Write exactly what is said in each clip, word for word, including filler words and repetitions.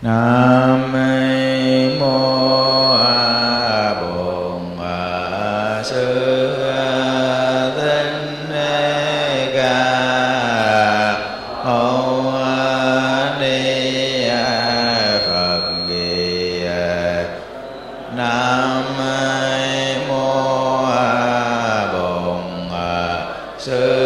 Nam mô Bổn Sư Thích Ca Mâu Ni Phật. Nam mô Bổn Sư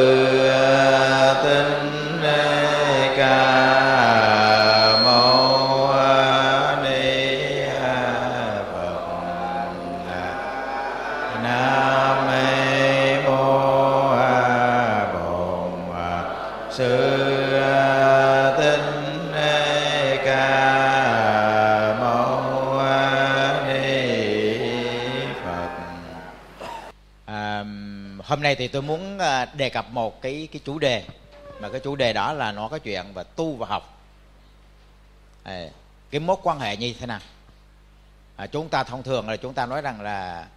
Hôm nay thì tôi muốn đề cập một cái cái chủ đề, mà cái chủ đề đó là nó có chuyện về tu và học. À, cái mối quan hệ như thế nào? À, chúng ta thông thường là chúng ta nói rằng là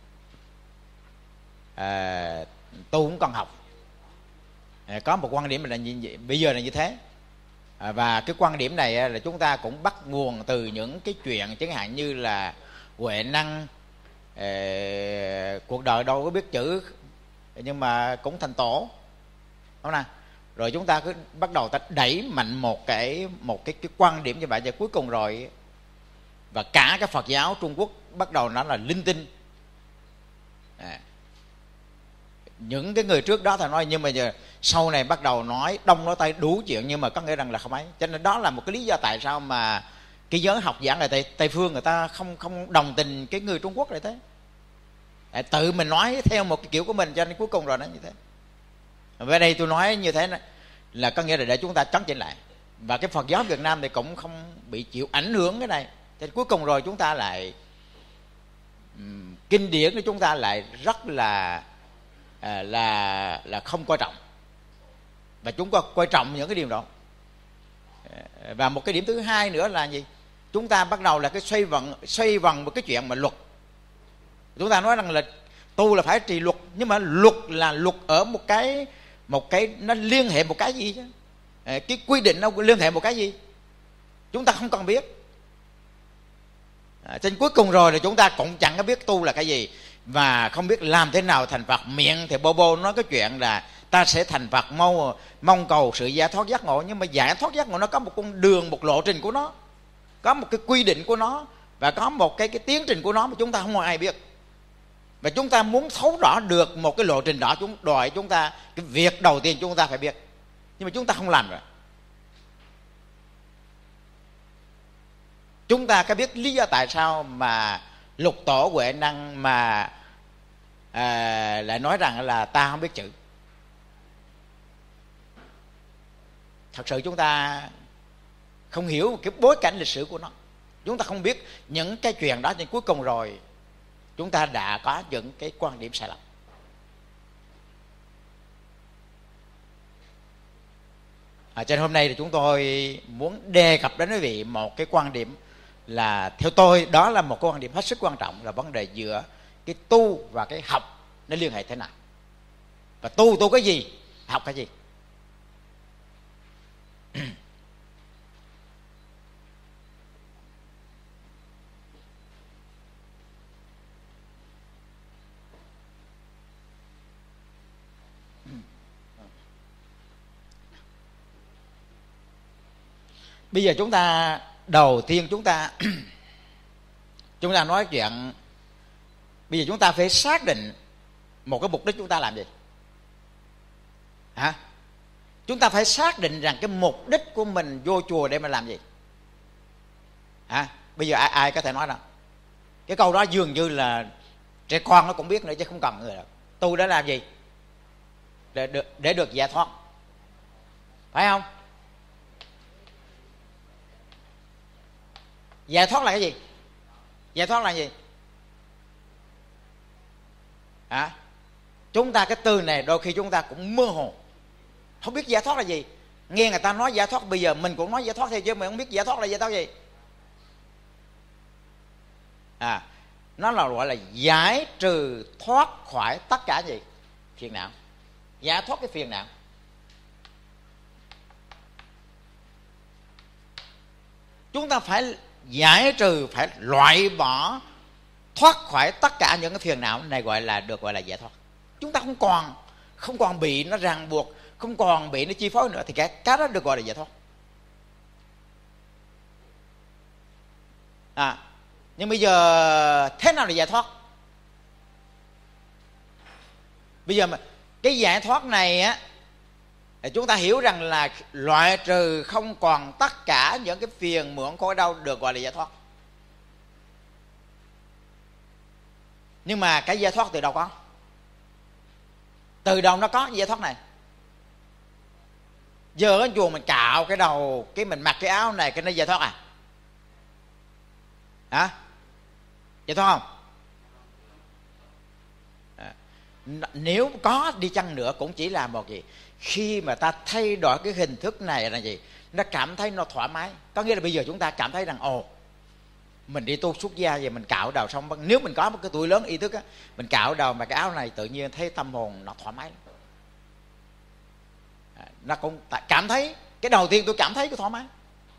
à, tu cũng cần học. À, có một quan điểm là như, bây giờ là như thế. À, và cái quan điểm này là chúng ta cũng bắt nguồn từ những cái chuyện chẳng hạn như là Huệ Năng, à, cuộc đời đâu có biết chữ nhưng mà cũng thành tổ, đúng không nào? Rồi chúng ta cứ bắt đầu ta đẩy mạnh một cái một cái cái quan điểm như vậy, và cuối cùng rồi và cả cái Phật giáo Trung Quốc bắt đầu nói là linh tinh. À, những cái người trước đó thì nói, nhưng mà giờ sau này bắt đầu nói đông nói tây đủ chuyện, nhưng mà có nghĩa rằng là không ấy. Cho nên đó là một cái lý do tại sao mà cái giới học giả người Tây, Tây phương người ta không không đồng tình cái người Trung Quốc này thế. À, tự mình nói theo một cái kiểu của mình, cho nên cuối cùng rồi nó như thế. Về đây tôi nói như thế này, là có nghĩa là để chúng ta chấn chỉnh lại, và cái Phật giáo Việt Nam thì cũng không bị chịu ảnh hưởng cái này. Cho nên cuối cùng rồi chúng ta lại um, kinh điển của chúng ta lại rất là à, là là không coi trọng, và chúng ta coi trọng những cái điều đó. Và một cái điểm thứ hai nữa là gì? Chúng ta bắt đầu là cái xoay vần xoay vần một cái chuyện mà luật. Chúng ta nói rằng là tu là phải trì luật, nhưng mà luật là luật ở một cái một cái nó liên hệ một cái gì chứ? Cái quy định nó liên hệ một cái gì? Chúng ta không cần biết. À, trên cuối cùng rồi thì chúng ta cũng chẳng có biết tu là cái gì, và không biết làm thế nào thành Phật. Miệng thì bô bô nói cái chuyện là ta sẽ thành Phật, mong mong cầu sự giải thoát giác ngộ, nhưng mà giải thoát giác ngộ nó có một con đường, một lộ trình của nó, có một cái quy định của nó, và có một cái cái tiến trình của nó mà chúng ta không ai biết. Và chúng ta muốn thấu rõ được một cái lộ trình đó, chúng đòi chúng ta cái việc đầu tiên chúng ta phải biết, nhưng mà chúng ta không làm rồi. Chúng ta có biết lý do tại sao mà Lục Tổ Huệ Năng mà à, lại nói rằng là ta không biết chữ? Thật sự chúng ta không hiểu cái bối cảnh lịch sử của nó, chúng ta không biết những cái chuyện đó, nhưng cuối cùng rồi chúng ta đã có những cái quan điểm sai lầm. À, trên hôm nay thì chúng tôi muốn đề cập đến quý vị một cái quan điểm là theo tôi đó là một cái quan điểm hết sức quan trọng, là vấn đề giữa cái tu và cái học nó liên hệ thế nào, và tu tu cái gì, học cái gì. Bây giờ chúng ta đầu tiên chúng ta chúng ta nói chuyện, bây giờ chúng ta phải xác định một cái mục đích chúng ta làm gì. Hả? Chúng ta phải xác định rằng cái mục đích của mình vô chùa để mà làm gì. Hả? Bây giờ ai, ai có thể nói đâu? Cái câu đó dường như là trẻ con nó cũng biết nữa chứ không cần người đâu. Tu để làm gì? Để được, để được giải thoát, phải không? Giải thoát là cái gì? Giải thoát là gì? À, chúng ta cái từ này đôi khi chúng ta cũng mơ hồ, không biết giải thoát là gì. Nghe người ta nói giải thoát, bây giờ mình cũng nói giải thoát theo chứ mình không biết giải thoát là giải thoát gì. À, nó là gọi là giải trừ thoát khỏi tất cả gì? Phiền não. Giải thoát cái phiền não. Chúng ta phải giải trừ, phải loại bỏ, thoát khỏi tất cả những cái phiền não này, gọi là được gọi là giải thoát. Chúng ta không còn không còn bị nó ràng buộc, không còn bị nó chi phối nữa, thì cái cái đó được gọi là giải thoát. À, nhưng bây giờ thế nào là giải thoát? Bây giờ mà cái giải thoát này á, chúng ta hiểu rằng là loại trừ không còn tất cả những cái phiền muộn khổ đau, được gọi là giải thoát. Nhưng mà cái giải thoát từ đâu có? Từ đâu nó có giải thoát này? Giờ ở chùa mình cạo cái đầu, cái mình mặc cái áo này, cái nó giải thoát à? Hả? Giải thoát không? À, nếu có đi chăng nữa cũng chỉ là một gì? Khi mà ta thay đổi cái hình thức này là gì? Nó cảm thấy nó thoải mái. Có nghĩa là bây giờ chúng ta cảm thấy rằng ồ, mình đi tu xuất gia về mình cạo đầu xong, nếu mình có một cái tuổi lớn ý thức á, mình cạo đầu mà cái áo này tự nhiên thấy tâm hồn nó thoải mái lắm. À, nó cũng cảm thấy, cái đầu tiên tôi cảm thấy cái thoải mái.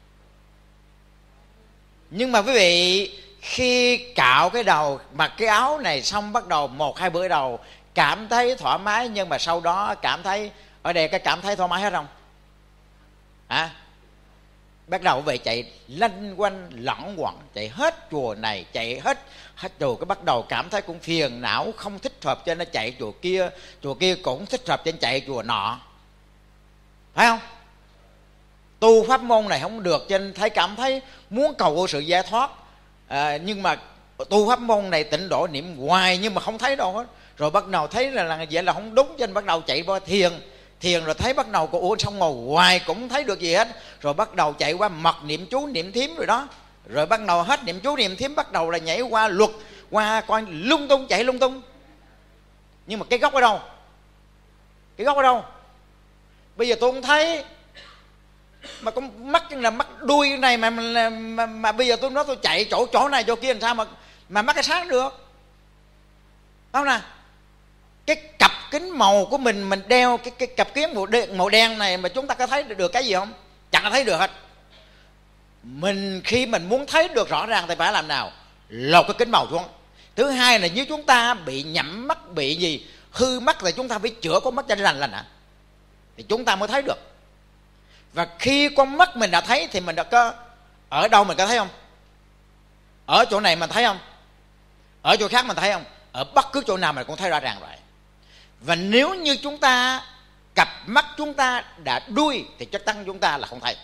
Nhưng mà quý vị, khi cạo cái đầu, mặc cái áo này xong, bắt đầu một hai bữa đầu cảm thấy thoải mái, nhưng mà sau đó cảm thấy, ở đây cái cảm thấy thoải mái hết không? À, bắt đầu về chạy lanh quanh lẳng quẩn, chạy hết chùa này, chạy hết hết chùa, cái bắt đầu cảm thấy cũng phiền não, không thích hợp cho nên chạy chùa kia, chùa kia cũng thích hợp cho nên chạy chùa nọ, phải không? Tu pháp môn này không được cho nên thấy cảm thấy muốn cầu vô sự giải thoát, à, nhưng mà tu pháp môn này tịnh độ niệm hoài nhưng mà không thấy đâu hết. Rồi bắt đầu thấy là, là vậy là không đúng, cho nên bắt đầu chạy qua thiền, thiền rồi thấy bắt đầu cô ủa xong ngồi hoài cũng không thấy được gì hết, rồi bắt đầu chạy qua mật niệm chú niệm thiếm rồi đó, rồi bắt đầu hết niệm chú niệm thiếm, bắt đầu là nhảy qua luật, qua coi lung tung, chạy lung tung. Nhưng mà cái gốc ở đâu? Cái gốc ở đâu? Bây giờ tôi không thấy, mà con mắt là mắt đuôi này mà mà, mà mà bây giờ tôi nói tôi chạy chỗ chỗ này chỗ kia làm sao mà mà mắt cái sáng được, không nè? Cái cặp kính màu của mình mình đeo cái cái cặp kiến màu đen, màu đen này mà chúng ta có thấy được cái gì không? Chẳng có thấy được hết. Mình khi mình muốn thấy được rõ ràng thì phải làm nào? Lột cái kính màu xuống. Thứ hai là nếu chúng ta bị nhắm mắt, bị gì hư mắt thì chúng ta phải chữa con mắt cho lành lành ạ, thì chúng ta mới thấy được. Và khi con mắt mình đã thấy thì mình đã có, ở đâu mình có thấy không? Ở chỗ này mình thấy không? Ở chỗ khác mình thấy không? Ở bất cứ chỗ nào mình cũng thấy rõ ràng vậy. Và nếu như chúng ta, cặp mắt chúng ta đã đuôi thì chắc chắn chúng ta là không thấy.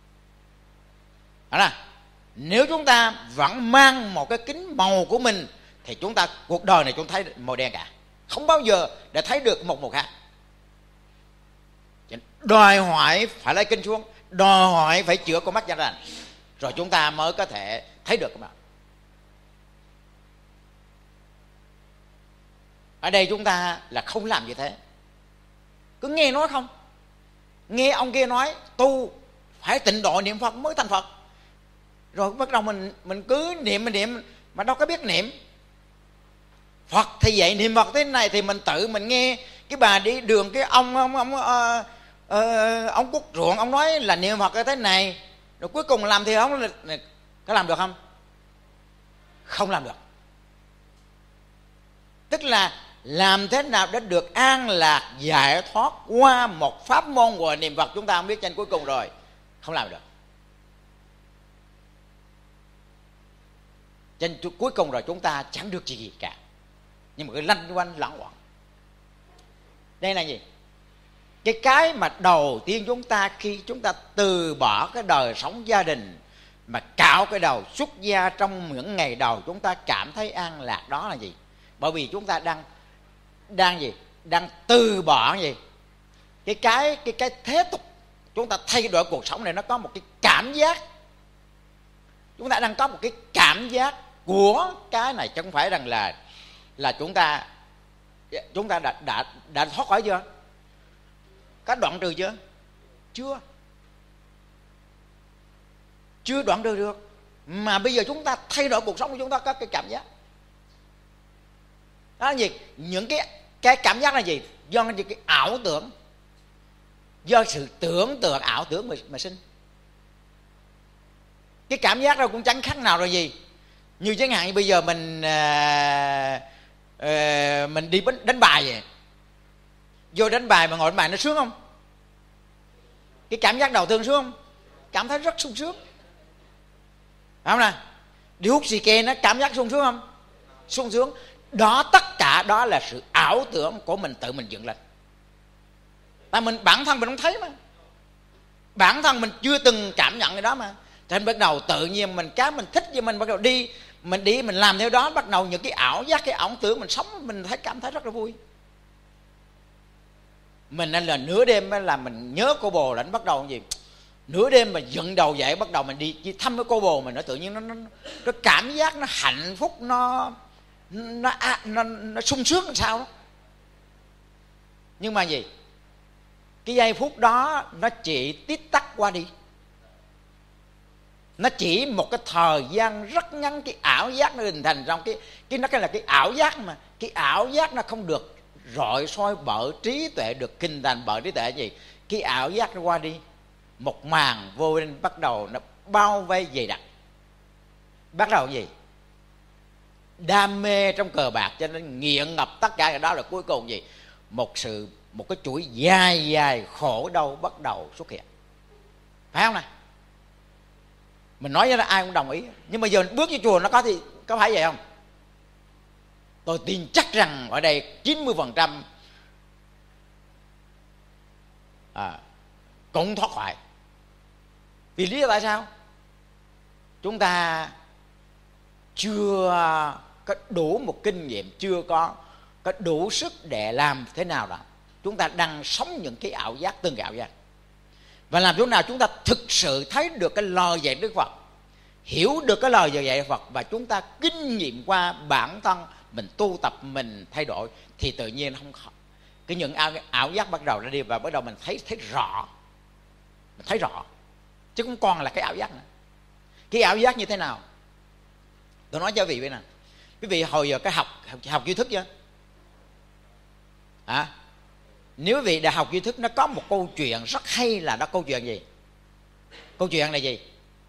Đó là, nếu chúng ta vẫn mang một cái kính màu của mình thì chúng ta, cuộc đời này chúng thấy màu đen cả, không bao giờ để thấy được một màu khác. Đòi hỏi phải lấy kinh xuống, đòi hỏi phải chữa con mắt cho lành, rồi chúng ta mới có thể thấy được các bạn. Ở đây chúng ta là không làm như thế, cứ nghe nói không, nghe ông kia nói tu phải tịnh độ niệm Phật mới thành Phật, rồi bắt đầu mình mình cứ niệm mình niệm mà đâu có biết niệm. Phật thì vậy, niệm Phật thế này thì mình tự mình nghe cái bà đi đường, cái ông ông ông uh, uh, ông Cúc Ruộng ông nói là niệm Phật thế này, rồi cuối cùng làm thì ông có làm được không? Không làm được. Tức là làm thế nào để được an lạc giải thoát qua một pháp môn gọi niệm Phật, chúng ta không biết, trên cuối cùng rồi không làm được. Trên cuối cùng rồi chúng ta chẳng được gì cả, nhưng mà cái lanh quanh lẳng quẩn. Đây là gì? Cái cái mà đầu tiên chúng ta, khi chúng ta từ bỏ cái đời sống gia đình mà cạo cái đầu xuất gia trong những ngày đầu, chúng ta cảm thấy an lạc, đó là gì? Bởi vì chúng ta đang đang gì? Đang từ bỏ gì? Cái cái cái cái thế tục. Chúng ta thay đổi cuộc sống này, nó có một cái cảm giác. Chúng ta đang có một cái cảm giác của cái này, chứ không phải rằng là là chúng ta chúng ta đã đã đã thoát khỏi chưa? Có đoạn trừ chưa? Chưa. Chưa đoạn trừ được. Mà bây giờ chúng ta thay đổi cuộc sống của chúng ta có cái cảm giác. Đó là gì? Những cái cái cảm giác là gì? Do những cái ảo tưởng, do sự tưởng tượng ảo tưởng mà, mà sinh. Cái cảm giác đó cũng chẳng khác nào rồi gì. Như chẳng hạn như bây giờ mình à, à, mình đi đánh bài vậy, vô đánh bài mà ngồi đánh bài nó sướng không? Cái cảm giác đầu tiên sướng không? Cảm thấy rất sung sướng, phải không nè? Đi hút xì ke nó cảm giác sung sướng không? Sung sướng. Đó, tất cả đó là sự ảo tưởng của mình tự mình dựng lên. Tại mình bản thân mình không thấy mà, bản thân mình chưa từng cảm nhận cái đó mà. Cho nên bắt đầu tự nhiên mình cái mình thích với mình bắt đầu đi, mình đi mình làm theo đó, bắt đầu những cái ảo giác, cái ảo tưởng mình sống, mình thấy cảm thấy rất là vui. Mình nên là nửa đêm là mình nhớ cô bồ là nó bắt đầu gì, nửa đêm mà dựng đầu dậy bắt đầu mình đi, đi thăm cái cô bồ mình, nó tự nhiên nó nó, nó cảm giác nó hạnh phúc, nó nó nó, nó sung sướng làm sao đó. Nhưng mà gì, cái giây phút đó nó chỉ tít tắt qua đi, nó chỉ một cái thời gian rất ngắn. Cái ảo giác nó hình thành trong cái cái nó cái là cái ảo giác, mà cái ảo giác nó không được rọi soi bởi trí tuệ, được hình thành bởi trí tuệ gì. Cái ảo giác nó qua đi, một màn vô minh bắt đầu nó bao vây dày đặc. Bắt đầu gì, đam mê trong cờ bạc, cho nên nghiện ngập tất cả cái đó, là cuối cùng gì, một sự một cái chuỗi dài dài khổ đau bắt đầu xuất hiện, phải không nè? Mình nói với nó ai cũng đồng ý, nhưng mà giờ bước vô chùa nó có thì có phải vậy không? Tôi tin chắc rằng ở đây chín mươi phần trăm à, cũng thoát khỏi. Vì lý do tại sao? Chúng ta chưa có đủ một kinh nghiệm, chưa có có đủ sức để làm thế nào đó. Chúng ta đang sống những cái ảo giác, từng cái ảo giác. Và làm chỗ nào chúng ta thực sự thấy được cái lời dạy Đức Phật, hiểu được cái lời dạy Phật, và chúng ta kinh nghiệm qua bản thân mình, tu tập mình thay đổi, thì tự nhiên không khó. Cái những ảo, ảo giác bắt đầu ra đi, và bắt đầu mình thấy thấy rõ, mình thấy rõ, chứ không còn là cái ảo giác nữa. Cái ảo giác như thế nào? Tôi nói cho quý vị biết nè. Quý vị hồi giờ cái học học, học duy thức chưa? À, nếu quý vị đã học duy thức, nó có một câu chuyện rất hay, là đó câu chuyện gì? Câu chuyện là gì?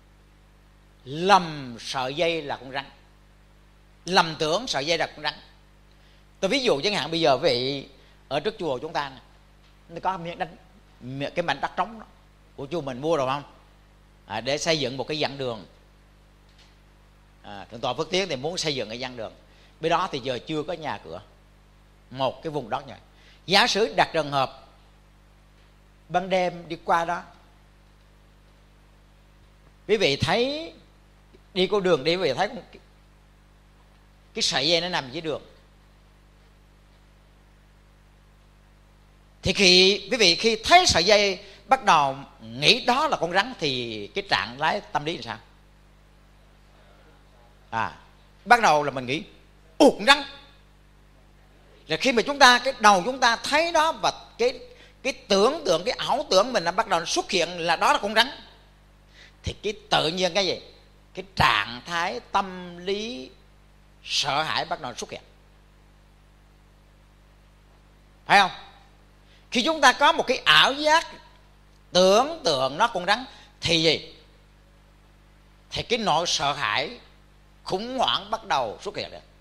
Lầm sợi dây là con rắn, lầm tưởng sợi dây là con rắn. Tôi ví dụ chẳng hạn bây giờ quý vị ở trước chùa chúng ta này, nó có miếng đánh, cái mảnh đất trống đó của chùa mình mua rồi không? À, để xây dựng một cái giảng đường. À, Thượng tọa Phước Tiến thì muốn xây dựng cái giảng đường. Bên đó thì giờ chưa có nhà cửa, một cái vùng đất như vậy. Giả sử đặt trường hợp ban đêm đi qua đó, quý vị thấy đi con đường đi, quý vị thấy cái, cái sợi dây nó nằm dưới đường, thì khi quý vị khi thấy sợi dây bắt đầu nghĩ đó là con rắn, thì cái trạng thái tâm lý là sao? À, bắt đầu là mình nghĩ ủa con rắn. Là khi mà chúng ta, cái đầu chúng ta thấy đó, và cái cái tưởng tượng, cái ảo tưởng mình nó bắt đầu xuất hiện là đó là con rắn, thì cái tự nhiên cái gì, cái trạng thái tâm lý sợ hãi bắt đầu xuất hiện, phải không? Khi chúng ta có một cái ảo giác tưởng tượng nó con rắn, thì gì, thì cái nỗi sợ hãi khủng hoảng bắt đầu xuất hiện rồi.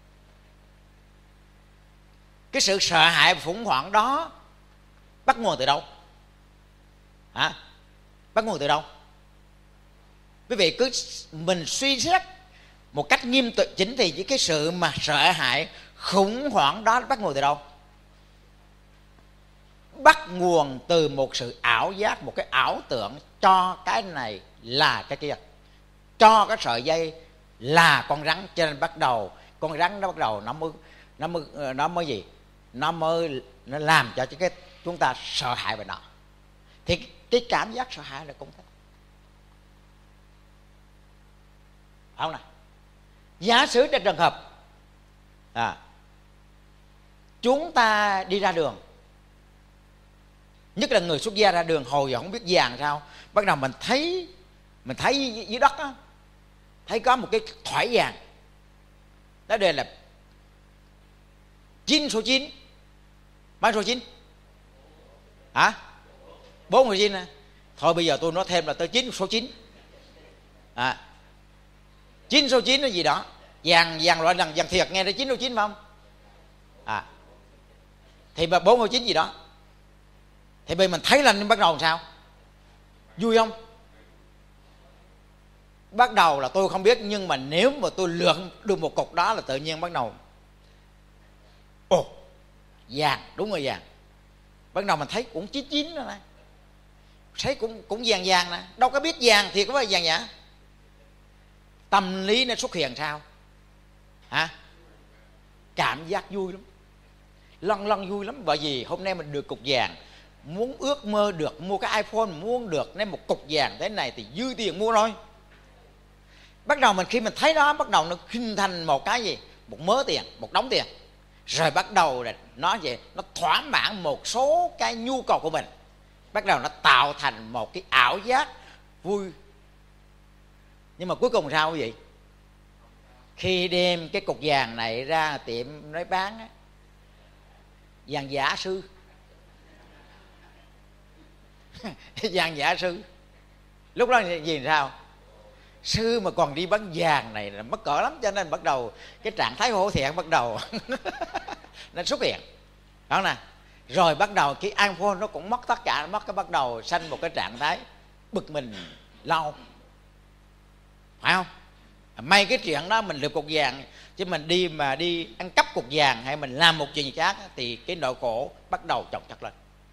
Cái sự sợ hãi và khủng hoảng đó bắt nguồn từ đâu? Hả? Bắt nguồn từ đâu? Quý vị cứ mình suy xét một cách nghiêm túc chính, thì cái sự mà sợ hãi khủng hoảng đó bắt nguồn từ đâu? Bắt nguồn từ một sự ảo giác, một cái ảo tưởng cho cái này là cái kia, cho cái sợi dây là con rắn. Cho nên bắt đầu con rắn nó bắt đầu nó mới nó mới nó mới gì, nó mới nó làm cho cái chúng ta sợ hãi về nó. Thì cái cảm giác sợ hãi là cũng thế, không nào? Giả sử trong trường hợp à, chúng ta đi ra đường, nhất là người xuất gia ra đường, hồi giờ không biết vàng sao, bắt đầu mình thấy mình thấy dưới đất á, thấy có một cái thỏi vàng đó, đây là chín số chín. Mấy số chín? Hả? Bốn số chín à? Thôi bây giờ tôi nói thêm là tới chín số chín. à, chín số chín là gì đó, vàng vàng loại lần vàng thiệt, nghe thấy chín số chín phải không? À, thì mà bốn số chín gì đó, thì bây mình thấy lên bắt đầu làm sao? Vui không? Bắt đầu là tôi không biết, nhưng mà nếu mà tôi lượn được một cục đó là tự nhiên bắt đầu ồ, vàng, đúng rồi vàng. Bắt đầu mình thấy cũng chín chín rồi này, thấy cũng cũng vàng vàng nè, đâu có biết vàng thì có phải vàng nhã. Tâm lý nó xuất hiện sao? Hả? Cảm giác vui lắm, lăn lăn vui lắm. Bởi vì hôm nay mình được cục vàng, muốn ước mơ được mua cái iPhone, muốn được nên một cục vàng thế này thì dư tiền mua thôi. Bắt đầu mình khi mình thấy đó, bắt đầu nó hình thành một cái gì? Một mớ tiền, một đống tiền. Rồi bắt đầu là nó gì? Nó thỏa mãn một số cái nhu cầu của mình. Bắt đầu nó tạo thành một cái ảo giác vui. Nhưng mà cuối cùng sao quý vị? Khi đem cái cục vàng này ra tiệm nói bán á, vàng giả sư vàng giả sư, lúc đó gì sao? Sư mà còn đi bán vàng này là mắc cỡ lắm. Cho nên bắt đầu cái trạng thái hổ thẹn bắt đầu nó xuất hiện đó nè. Rồi bắt đầu cái iPhone nó cũng mất tất cả, nó mất cái bắt đầu sanh một cái trạng thái bực mình lâu, phải không? May cái chuyện đó mình được cục vàng, chứ mình đi mà đi ăn cắp cục vàng hay mình làm một chuyện gì khác thì cái nỗi khổ bắt đầu chồng chất lên.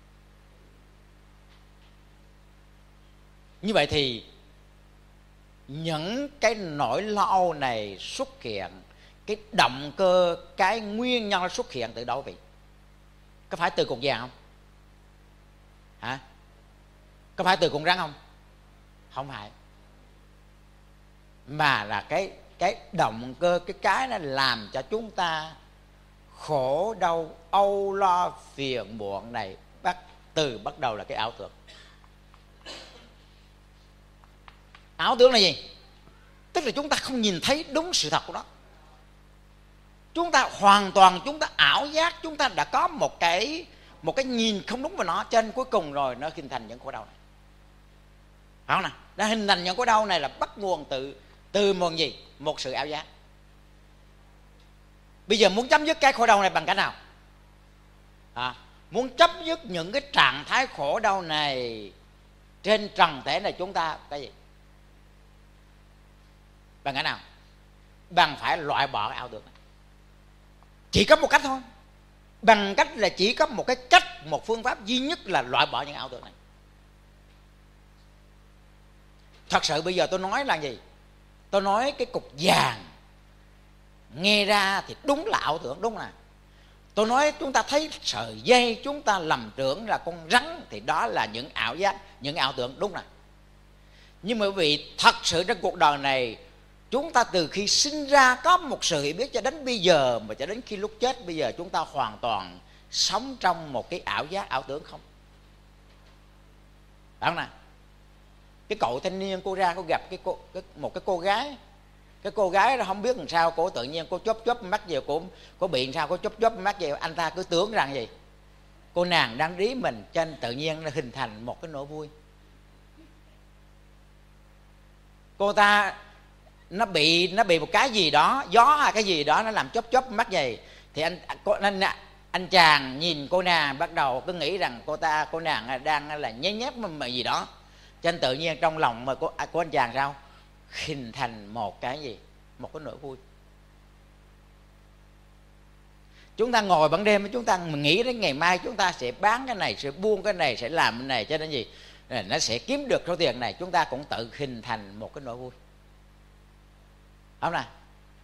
Như vậy thì những cái nỗi lo âu này xuất hiện, cái động cơ, cái nguyên nhân xuất hiện từ đâu vậy? Có phải từ cục vàng không? Hả? Có phải từ cục rắn không? Không phải. Mà là cái cái động cơ, cái cái nó làm cho chúng ta khổ đau, âu lo, phiền muộn này bắt từ bắt đầu là cái ảo tưởng. Ảo tưởng là gì? Tức là chúng ta không nhìn thấy đúng sự thật của nó. Chúng ta hoàn toàn chúng ta ảo giác, chúng ta đã có một cái một cái nhìn không đúng vào nó, cho nên cuối cùng rồi nó hình thành những khổ đau này. Phải không nào? Nó hình thành những khổ đau này là bắt nguồn từ từ một gì? Một sự ảo giác. Bây giờ muốn chấm dứt cái khổ đau này bằng cách nào? À, muốn chấm dứt những cái trạng thái khổ đau này trên trần thể này chúng ta cái gì? Bằng cách nào? Bằng phải loại bỏ cái ảo tưởng này. Chỉ có một cách thôi. Bằng cách là chỉ có một cái cách, một phương pháp duy nhất là loại bỏ những ảo tưởng này. Thật sự bây giờ tôi nói là gì? Tôi nói cái cục vàng nghe ra thì đúng là ảo tưởng, đúng là. Tôi nói chúng ta thấy sợi dây, chúng ta lầm tưởng là con rắn, thì đó là những ảo giác, những ảo tưởng, đúng là. Nhưng mà vì thật sự trong cuộc đời này, chúng ta từ khi sinh ra có một sự hiểu biết cho đến bây giờ, mà cho đến khi lúc chết bây giờ chúng ta hoàn toàn sống trong một cái ảo giác, ảo tưởng không. Phải không nào? Cái cậu thanh niên cô ra cô gặp cái cô, cái, một cái cô gái. Cái cô gái đó không biết làm sao, cô tự nhiên cô chớp chớp mắt về, cô, cô bị làm sao, cô chớp chớp mắt về. Anh ta cứ tưởng rằng gì? Cô nàng đang rí mình, cho nên tự nhiên nó hình thành một cái nỗi vui. Cô ta nó bị nó bị một cái gì đó, gió hay cái gì đó nó làm chớp chớp mắt vậy, thì anh anh anh chàng nhìn cô nàng bắt đầu cứ nghĩ rằng cô ta cô nàng đang là nhét nhét mà gì đó, cho nên tự nhiên trong lòng mà của, của anh chàng sao hình thành một cái gì, một cái nỗi vui. Chúng ta ngồi ban đêm chúng ta nghĩ đến ngày mai chúng ta sẽ bán cái này, sẽ buôn cái này, sẽ làm cái này, cho nên gì nó sẽ kiếm được số tiền này, chúng ta cũng tự hình thành một cái nỗi vui. Không nào?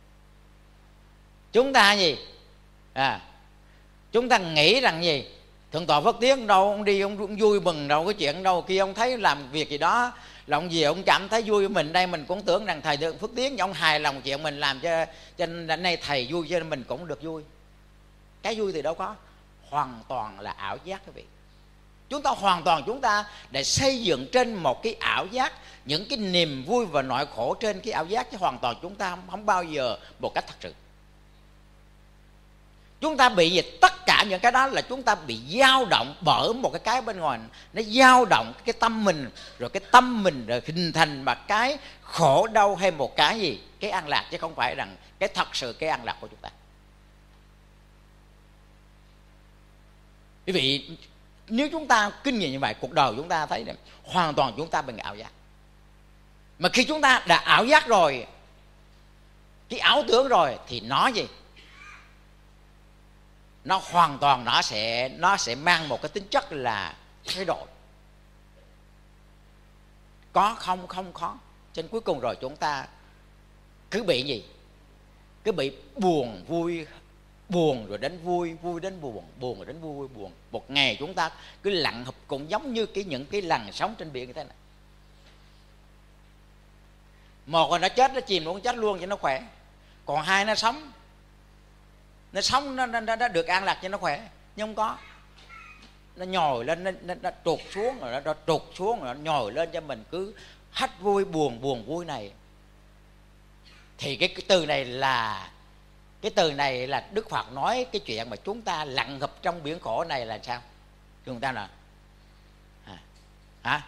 Chúng ta gì à, chúng ta nghĩ rằng gì thượng tọa Phất Tiến đâu ông đi ông, ông vui mừng đâu, cái chuyện đâu kia ông thấy làm việc gì đó là ông gì ông cảm thấy vui. Mình đây mình cũng tưởng rằng thầy Phất Tiến ông hài lòng chuyện mình làm, cho cho nên nay thầy vui cho nên mình cũng được vui. Cái vui thì đâu có, hoàn toàn là ảo giác quý vị. Chúng ta hoàn toàn chúng ta để xây dựng trên một cái ảo giác, những cái niềm vui và nỗi khổ trên cái ảo giác, chứ hoàn toàn chúng ta không, không bao giờ một cách thật sự. Chúng ta bị gì? Tất cả những cái đó là chúng ta bị dao động bởi một cái cái bên ngoài, nó dao động cái tâm mình, rồi cái tâm mình rồi hình thành mà cái khổ đau hay một cái gì, cái an lạc, chứ không phải rằng cái thật sự cái an lạc của chúng ta. Quý vị, nếu chúng ta kinh nghiệm như vậy, cuộc đời chúng ta thấy là hoàn toàn chúng ta bị ảo giác. Mà khi chúng ta đã ảo giác rồi, cái ảo tưởng rồi, thì nó gì? Nó hoàn toàn nó sẽ nó sẽ mang một cái tính chất là thay đổi. Có không không khó. Cho nên cuối cùng rồi chúng ta cứ bị gì? Cứ bị buồn vui, buồn rồi đến vui, vui đến buồn, buồn rồi đến vui, vui buồn. Một ngày chúng ta cứ lặn hụp, cũng giống như cái những cái lằn sóng trên biển như thế này. Một là nó chết, nó chìm, nó chết luôn cho nó khỏe. Còn hai nó sống, nó sống nó, nó, nó được an lạc cho nó khỏe. Nhưng không có, nó nhồi lên, nó, nó, nó trục xuống, rồi nó, nó trục xuống, rồi nó nhồi lên cho mình cứ hết vui buồn, buồn vui này. Thì cái, cái từ này là cái từ này là Đức Phật nói cái chuyện mà chúng ta lặn ngập trong biển khổ này là sao? Chúng ta là à, hả?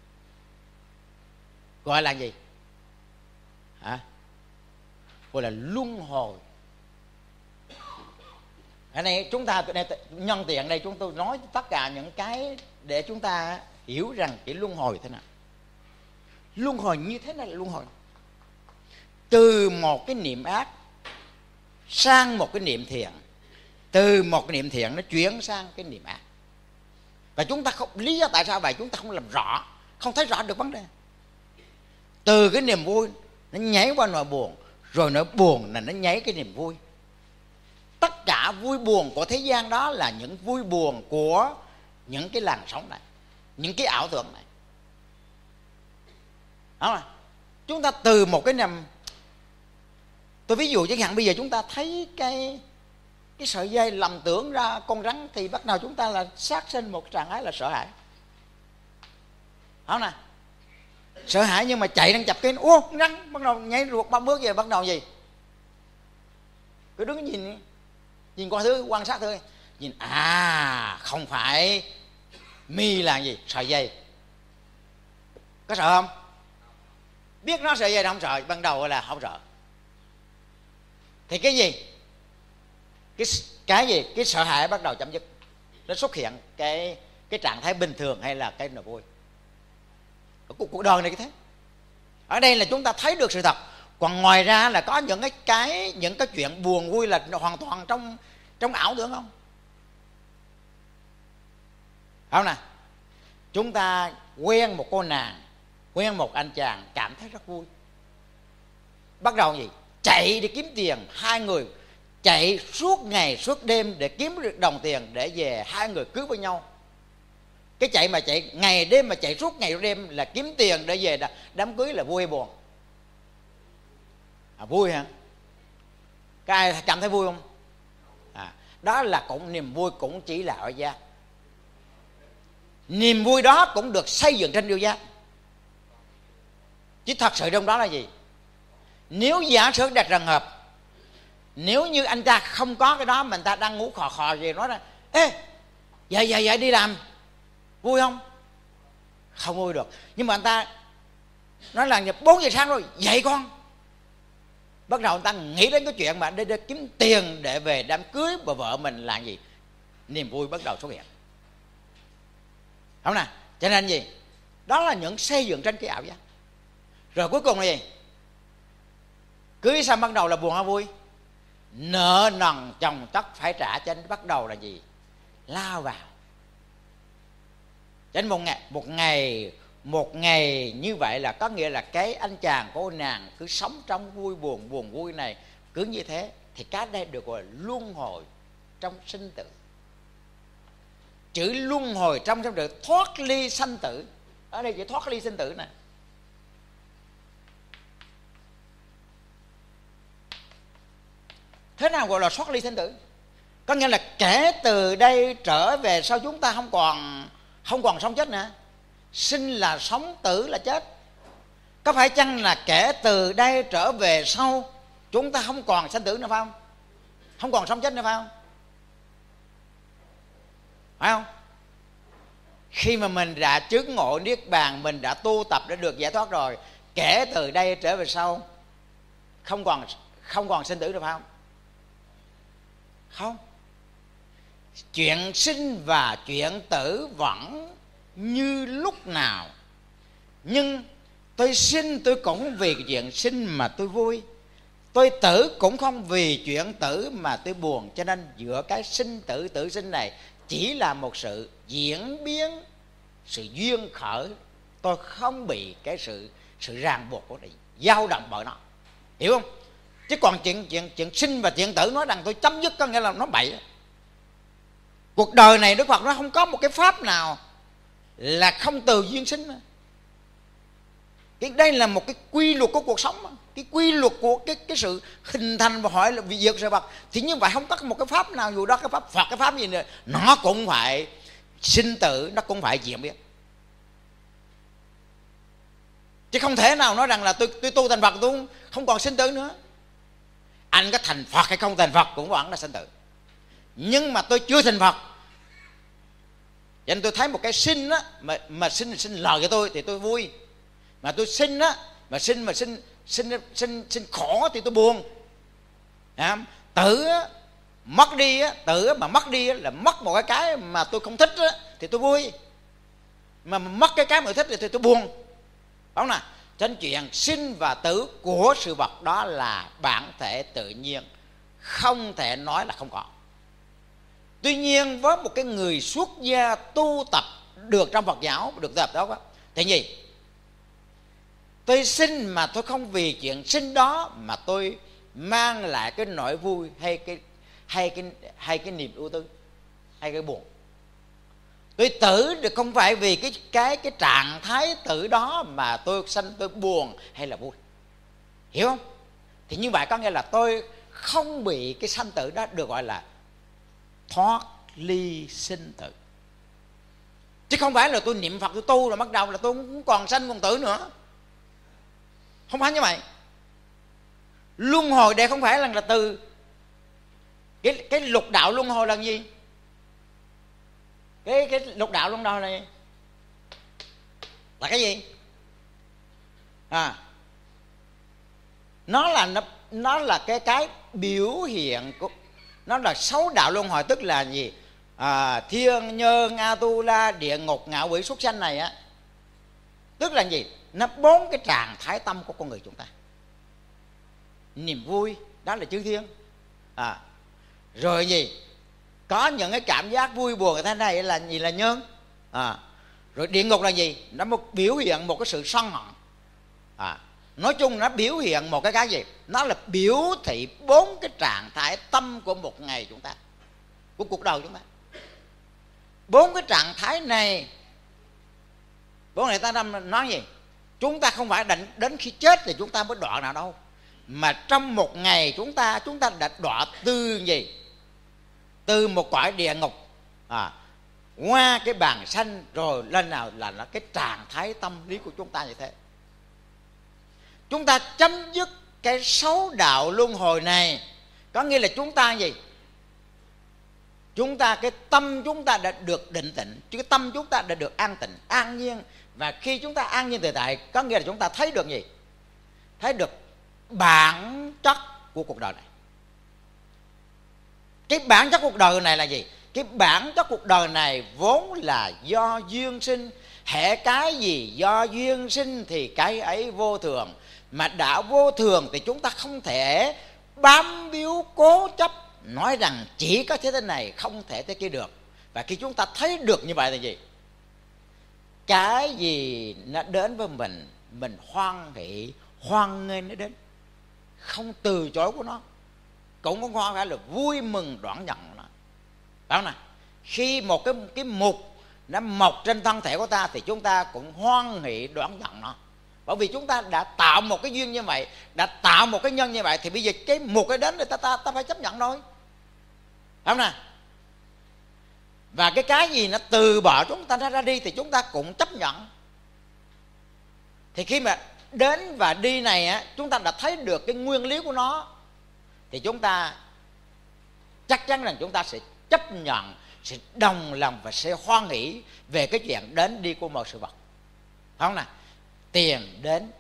Gọi là gì? Hả? Gọi là luân hồi. Cái này chúng ta nhân tiện đây chúng tôi nói tất cả những cái để chúng ta hiểu rằng cái luân hồi thế nào. Luân hồi như thế này là luân hồi. Từ một cái niệm ác sang một cái niệm thiện, từ một cái niệm thiện nó chuyển sang cái niệm ác. Và chúng ta không lý do tại sao vậy, chúng ta không làm rõ, không thấy rõ được vấn đề. Từ cái niềm vui nó nhảy qua nỗi buồn, rồi nỗi buồn là nó nhảy cái niềm vui. Tất cả vui buồn của thế gian đó là những vui buồn của những cái làn sóng này, những cái ảo tưởng này. Đúng không? Chúng ta từ một cái niềm, tôi ví dụ chẳng hạn bây giờ chúng ta thấy cái cái sợi dây lầm tưởng ra con rắn, thì bắt đầu chúng ta là sát sinh một trạng thái là sợ hãi. Không nè, sợ hãi nhưng mà chạy đang chập cái ô con rắn, bắt đầu nhảy ruột ba bước về, bắt đầu gì? Cứ đứng nhìn, nhìn qua thứ, quan sát thôi, nhìn à không phải mi là gì? Sợi dây. Có sợ không? Biết nó sợi dây là không sợ, ban đầu là không sợ. Thì cái gì? Cái cái gì? Cái sợ hãi bắt đầu chấm dứt. Nó xuất hiện cái cái trạng thái bình thường hay là cái niềm vui. Ở cuộc, cuộc đời này cái thế. Ở đây là chúng ta thấy được sự thật. Còn ngoài ra là có những cái cái những cái chuyện buồn vui là hoàn toàn trong trong ảo tưởng không? Không nè. Chúng ta quen một cô nàng, quen một anh chàng, cảm thấy rất vui. Bắt đầu gì? Chạy đi kiếm tiền, hai người chạy suốt ngày suốt đêm để kiếm được đồng tiền để về hai người cưới với nhau. Cái chạy mà chạy ngày đêm mà chạy suốt ngày suốt đêm là kiếm tiền để về đám cưới là vui hay buồn? À, vui hả? Các ai cảm thấy vui không? À, đó là cũng niềm vui, cũng chỉ là ở giác. Niềm vui đó cũng được xây dựng trên yêu giác. Chứ thật sự trong đó là gì? Nếu giả sử đặt trường hợp, nếu như anh ta không có cái đó mà anh ta đang ngủ khò khò gì, nói là ê dậy dậy dậy đi làm, vui không? Không vui được. Nhưng mà anh ta nói là bốn giờ sáng rồi, dậy con. Bắt đầu anh ta nghĩ đến cái chuyện mà để, để kiếm tiền để về đám cưới và vợ mình là gì? Niềm vui bắt đầu xuất hiện. Không nè? Cho nên gì? Đó là những xây dựng trên cái ảo giác. Rồi cuối cùng là gì? Cưới xong bắt đầu là buồn hay vui? Nợ nần chồng chất phải trả, cho nên bắt đầu là gì? Lao vào. Cho nên một ngày, một ngày một ngày như vậy là có nghĩa là cái anh chàng cô nàng cứ sống trong vui buồn, buồn vui này cứ như thế, thì cái đây được gọi là luân hồi trong sinh tử. Chữ luân hồi trong sinh tử, thoát ly sanh tử. Ở đây chỉ thoát ly sinh tử này. Thế nào gọi là thoát ly sinh tử? Có nghĩa là kể từ đây trở về sau chúng ta không còn không còn sống chết nữa. Sinh là sống, tử là chết. Có phải chăng là kể từ đây trở về sau chúng ta không còn sanh tử nữa phải không? Không còn sống chết nữa phải không? phải không? Khi mà mình đã chứng ngộ niết bàn, mình đã tu tập để được giải thoát rồi, kể từ đây trở về sau không còn không còn sinh tử được, phải không? Không. Chuyện sinh và chuyện tử vẫn như lúc nào, nhưng tôi sinh tôi cũng vì chuyện sinh mà tôi vui, tôi tử cũng không vì chuyện tử mà tôi buồn. Cho nên giữa cái sinh tử tử sinh này chỉ là một sự diễn biến, sự duyên khởi. Tôi không bị cái sự sự ràng buộc của nó, dao động bởi nó, hiểu không? Chứ còn chuyện chuyện chuyện sinh và chuyện tử nói rằng tôi chấm dứt, có nghĩa là nó bậy. Cuộc đời này Đức Phật nó không có một cái pháp nào là không từ duyên sinh. Cái đây là một cái quy luật của cuộc sống, cái quy luật của cái cái sự hình thành và hỏi là vì diệt sự vật. Thì như vậy không có một cái pháp nào, dù đó cái pháp Phật, cái pháp gì nữa, nó cũng phải sinh tử, nó cũng phải diễn biến. Chứ không thể nào nói rằng là tôi tôi tu thành Phật tôi không còn sinh tử nữa. Anh có thành Phật hay không thành Phật cũng vẫn là sinh tử. Nhưng mà tôi chưa thành Phật, cho nên tôi thấy một cái sinh á, mà mà sinh sinh lời cho tôi thì tôi vui. Mà tôi sinh á, mà sinh mà sinh sinh sinh sinh khổ thì tôi buồn. À, tử á, mất đi á, tử á, mà mất đi á, là mất một cái cái mà tôi không thích á, thì tôi vui. Mà mất cái cái mà tôi thích thì tôi buồn. Đúng không nào? Trên chuyện sinh và tử của sự vật đó là bản thể tự nhiên, không thể nói là không có. Tuy nhiên với một cái người xuất gia tu tập được trong Phật giáo, được tập đó thì gì? Tôi sinh mà tôi không vì chuyện sinh đó mà tôi mang lại cái nỗi vui hay cái hay cái hay cái niềm ưu tư hay cái buồn. Tôi tử được không phải vì cái cái cái trạng thái tử đó mà tôi sanh tôi buồn hay là vui, hiểu không? Thì như vậy có nghĩa là tôi không bị cái sanh tử đó, được gọi là thoát ly sinh tử. Chứ không phải là tôi niệm Phật tôi tu là bắt đầu là tôi không còn sanh còn tử nữa, không phải như vậy. Luân hồi đây không phải là, là từ cái cái lục đạo luân hồi là gì? Cái cái lục đạo luân hồi này là cái gì? À, nó là nó, nó là cái cái biểu hiện của nó là sáu đạo luân hồi, tức là gì? À, thiên nhân Atula, địa ngục, ngạ quỷ, súc sanh này á, tức là gì? Nó bốn cái trạng thái tâm của con người chúng ta. Niềm vui đó là chư thiên, à, rồi gì? Có những cái cảm giác vui buồn thế này là gì? Là nhân, à, rồi địa ngục là gì? Nó một biểu hiện một cái sự sân hận, à, nói chung nó biểu hiện một cái cái gì? Nó là biểu thị bốn cái trạng thái tâm của một ngày chúng ta, của cuộc đời chúng ta. Bốn cái trạng thái này, bốn này ta nói gì? Chúng ta không phải định đến khi chết thì chúng ta mới đọa nào đâu, mà trong một ngày chúng ta chúng ta đã đọa từ gì? Từ một cõi địa ngục, à, qua cái bàn sanh rồi lên nào là nó cái trạng thái tâm lý của chúng ta như thế. Chúng ta chấm dứt cái sáu đạo luân hồi này, có nghĩa là chúng ta gì? Chúng ta cái tâm chúng ta đã được định tĩnh, chứ cái tâm chúng ta đã được an tịnh, an nhiên. Và khi chúng ta an nhiên tự tại, có nghĩa là chúng ta thấy được gì? Thấy được bản chất của cuộc đời này. Cái bản chất cuộc đời này là gì? Cái bản chất cuộc đời này vốn là do duyên sinh. Hễ cái gì do duyên sinh thì cái ấy vô thường. Mà đã vô thường thì chúng ta không thể bám víu cố chấp, nói rằng chỉ có thế này không thể thế kia được. Và khi chúng ta thấy được như vậy là gì? Cái gì nó đến với mình, mình hoan hỷ, hoan nghênh nó đến, không từ chối của nó, cũng không phải là vui mừng đoản nhận nó. Đó nè, khi một cái cái mục nó mọc trên thân thể của ta thì chúng ta cũng hoan hỷ đoản nhận nó, bởi vì chúng ta đã tạo một cái duyên như vậy, đã tạo một cái nhân như vậy, thì bây giờ cái mục cái đến thì ta ta ta phải chấp nhận thôi, không nè. Và cái cái gì nó từ bỏ chúng ta ra đi thì chúng ta cũng chấp nhận. Thì khi mà đến và đi này á, chúng ta đã thấy được cái nguyên lý của nó, thì chúng ta chắc chắn rằng chúng ta sẽ chấp nhận sẽ đồng lòng và sẽ hoan hỷ về cái chuyện đến đi của một sự vật. Không nè, tiền đến,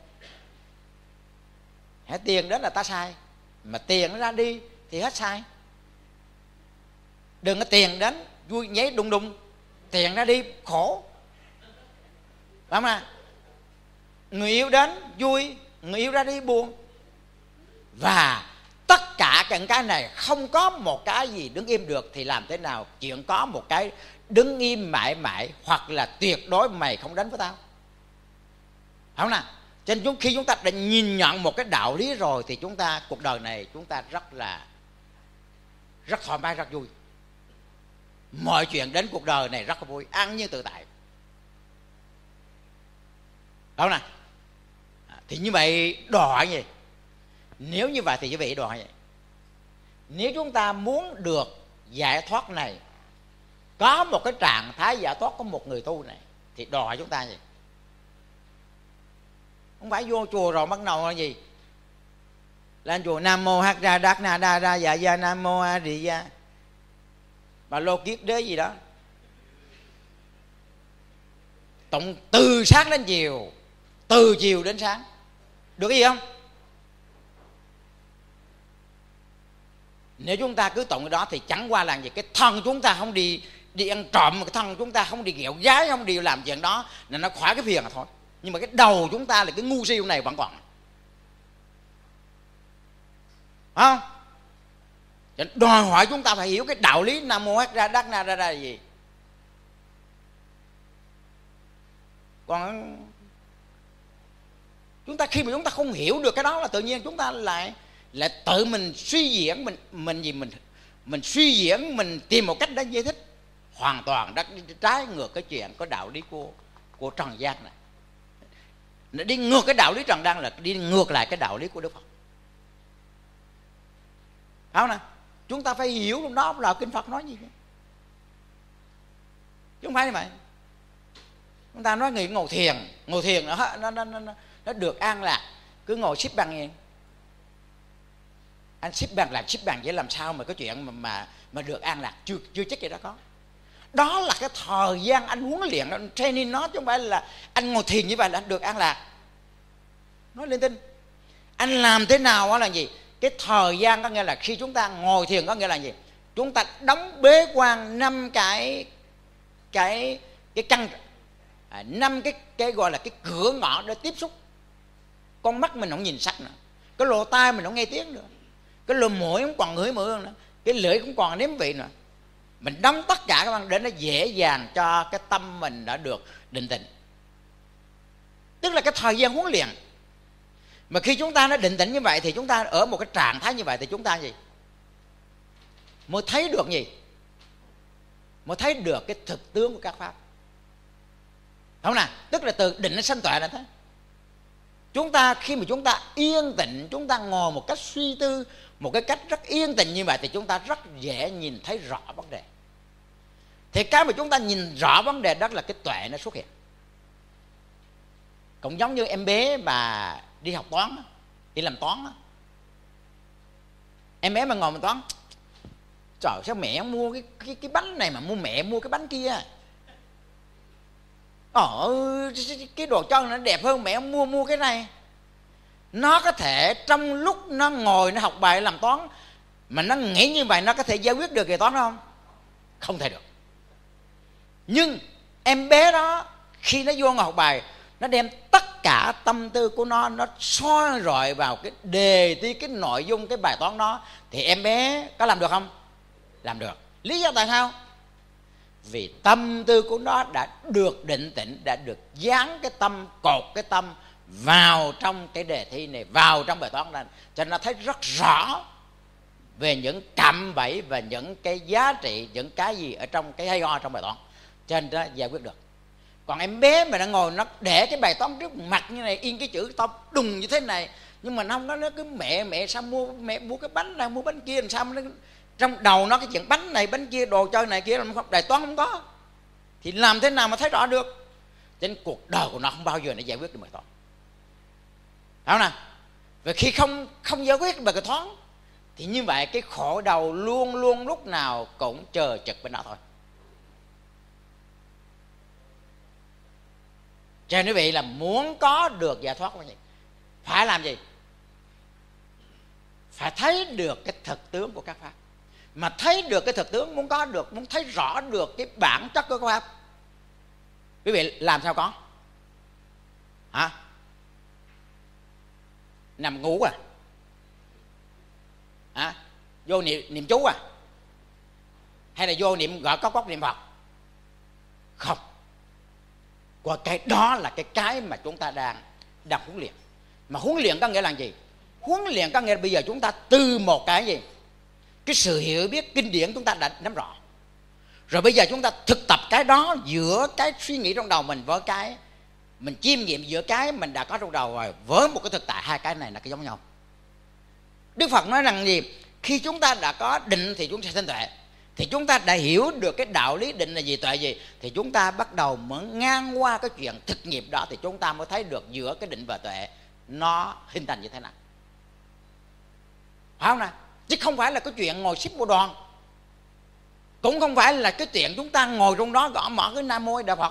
hãy tiền đến là ta sai, mà tiền nó ra đi thì hết sai. Đừng có tiền đến vui nhảy đùng đùng, tiền ra đi khổ. Phải không nè? Người yêu đến vui, người yêu ra đi buồn. Và tất cả những cái này không có một cái gì đứng im được, thì làm thế nào chuyện có một cái đứng im mãi mãi, hoặc là tuyệt đối mày không đến với tao. Không nè? Cho nên khi chúng ta đã nhìn nhận một cái đạo lý rồi thì chúng ta, cuộc đời này chúng ta rất là rất thoải mái, rất vui. Mọi chuyện đến cuộc đời này rất là vui, an nhiên tự tại. Đúng nè? Thì như vậy đòi hỏi gì? Nếu như vậy thì quý vị đòi hỏi gì? Nếu chúng ta muốn được giải thoát này, có một cái trạng thái giải thoát của một người tu này, thì đòi hỏi chúng ta gì? Không phải vô chùa rồi bắt đầu là gì? Lên chùa Nam Mô Hát Ra Đát Na Đa Ra Dạ Gia Nam Mô A Di Đà và lô kiết đế gì đó, tụng từ sáng đến chiều, từ chiều đến sáng, được cái gì không? Nếu chúng ta cứ tụng cái đó thì chẳng qua là gì? Cái thân chúng ta không đi đi ăn trộm, cái thân chúng ta không đi ghẹo gái, không đi làm chuyện đó, là nó khỏi cái phiền là thôi. Nhưng mà cái đầu chúng ta là cái ngu siêu này vẫn còn, phải không? Đòi hỏi chúng ta phải hiểu cái đạo lý Nam Mô Hát Ra Đát Na Ra là gì. Còn chúng ta khi mà chúng ta không hiểu được cái đó là tự nhiên chúng ta lại lại tự mình suy diễn, mình mình gì mình mình suy diễn, mình tìm một cách để giải thích, hoàn toàn đã trái ngược cái chuyện có đạo lý của của trần gian này. Nó đi ngược cái đạo lý trần gian là đi ngược lại cái đạo lý của Đức Phật. Không nè? Chúng ta phải hiểu lúc đó là kinh Phật nói gì chứ, chứ không phải như vậy. Chúng ta nói người ngồi thiền, ngồi thiền nó nó nó nó, nó được an lạc, cứ ngồi xếp bằng vậy. Anh xếp bằng làm xếp bằng vậy làm sao mà cái chuyện mà mà mà được an lạc, chưa chưa chắc gì đó có. Đó là cái thời gian anh huấn luyện, anh training nó, chứ không phải là anh ngồi thiền như vậy là anh được an lạc. Nói lên tin. Anh làm thế nào đó là gì? Cái thời gian có nghĩa là khi chúng ta ngồi thiền có nghĩa là gì? Chúng ta đóng bế quan năm cái cái cái căn, năm à, cái cái gọi là cái cửa ngõ để tiếp xúc. Con mắt mình không nhìn sắc nữa, cái lỗ tai mình không nghe tiếng nữa, cái lỗ mũi không còn ngửi mùi nữa, cái lưỡi không còn nếm vị nữa. Mình đóng tất cả các bạn để nó dễ dàng cho cái tâm mình đã được định tĩnh. Tức là cái thời gian huấn luyện. Mà khi chúng ta nó định tĩnh như vậy thì chúng ta ở một cái trạng thái như vậy thì chúng ta gì? Mới thấy được gì? Mới thấy được cái thực tướng của các pháp. Không nào? Tức là từ định đến sanh tuệ là thế. Chúng ta khi mà chúng ta yên tĩnh, chúng ta ngồi một cách suy tư, một cái cách rất yên tĩnh như vậy thì chúng ta rất dễ nhìn thấy rõ vấn đề. Thì cái mà chúng ta nhìn rõ vấn đề đó là cái tuệ nó xuất hiện. Cũng giống như em bé mà đi học toán, đi làm toán, em bé mà ngồi làm toán, trời sao mẹ mua cái, cái, cái bánh này mà mua mẹ mua cái bánh kia, ờ cái đồ chơi nó đẹp hơn mẹ mua mua cái này. Nó có thể trong lúc nó ngồi nó học bài làm toán mà nó nghĩ như vậy, nó có thể giải quyết được bài toán không? Không thể được. Nhưng em bé đó khi nó vô ngồi học bài, nó đem tất cả tâm tư của nó, nó soi rọi vào cái đề thi, cái nội dung cái bài toán đó, thì em bé có làm được không? Làm được. Lý do tại sao? Vì tâm tư của nó đã được định tĩnh, đã được dán cái tâm, cột cái tâm vào trong cái đề thi này, vào trong bài toán này, cho nên nó thấy rất rõ về những cạm bẫy và những cái giá trị, những cái gì ở trong cái hay ho trong bài toán, cho nên nó giải quyết được. Còn em bé mà nó ngồi nó để cái bài toán trước mặt như này, in cái chữ to đùng như thế này, nhưng mà nó không có, nó cứ mẹ mẹ sao mua mẹ mua cái bánh này mua bánh kia, làm sao nó trong đầu nó cái chuyện bánh này bánh kia đồ chơi này kia làm không, bài toán không có, thì làm thế nào mà thấy rõ được? Cho nên cuộc đời của nó không bao giờ nó giải quyết được bài toán, phải không nào? Và khi không không giải quyết bài toán thì như vậy cái khổ đầu luôn luôn lúc nào cũng chờ chực bên đó thôi. Cho nên quý vị là muốn có được giải thoát gì phải làm gì? Phải thấy được cái thực tướng của các pháp. Mà thấy được cái thực tướng, muốn có được, muốn thấy rõ được cái bản chất của các pháp, quý vị làm sao có? Hả? Nằm ngủ à? Hả? Vô niệm, niệm chú à? Hay là vô niệm gọi có cốc niệm Phật? Không. Và cái đó là cái cái mà chúng ta đang đang huấn luyện. Mà huấn luyện có nghĩa là gì? Huấn luyện có nghĩa là bây giờ chúng ta từ một cái gì? Cái sự hiểu biết kinh điển chúng ta đã nắm rõ. Rồi bây giờ chúng ta thực tập cái đó giữa cái suy nghĩ trong đầu mình với cái mình chiêm nghiệm, giữa cái mình đã có trong đầu rồi với một cái thực tại, hai cái này là cái giống nhau. Đức Phật nói rằng gì? Khi chúng ta đã có định thì chúng ta sinh tuệ. Thì chúng ta đã hiểu được cái đạo lý định là gì, tuệ gì, thì chúng ta bắt đầu mới ngang qua cái chuyện thực nghiệp đó, thì chúng ta mới thấy được giữa cái định và tuệ nó hình thành như thế nào. Phải không nào? Chứ không phải là cái chuyện ngồi xếp bộ đoàn, cũng không phải là cái chuyện chúng ta ngồi trong đó gõ mở cái Nam Mô Đại Phật.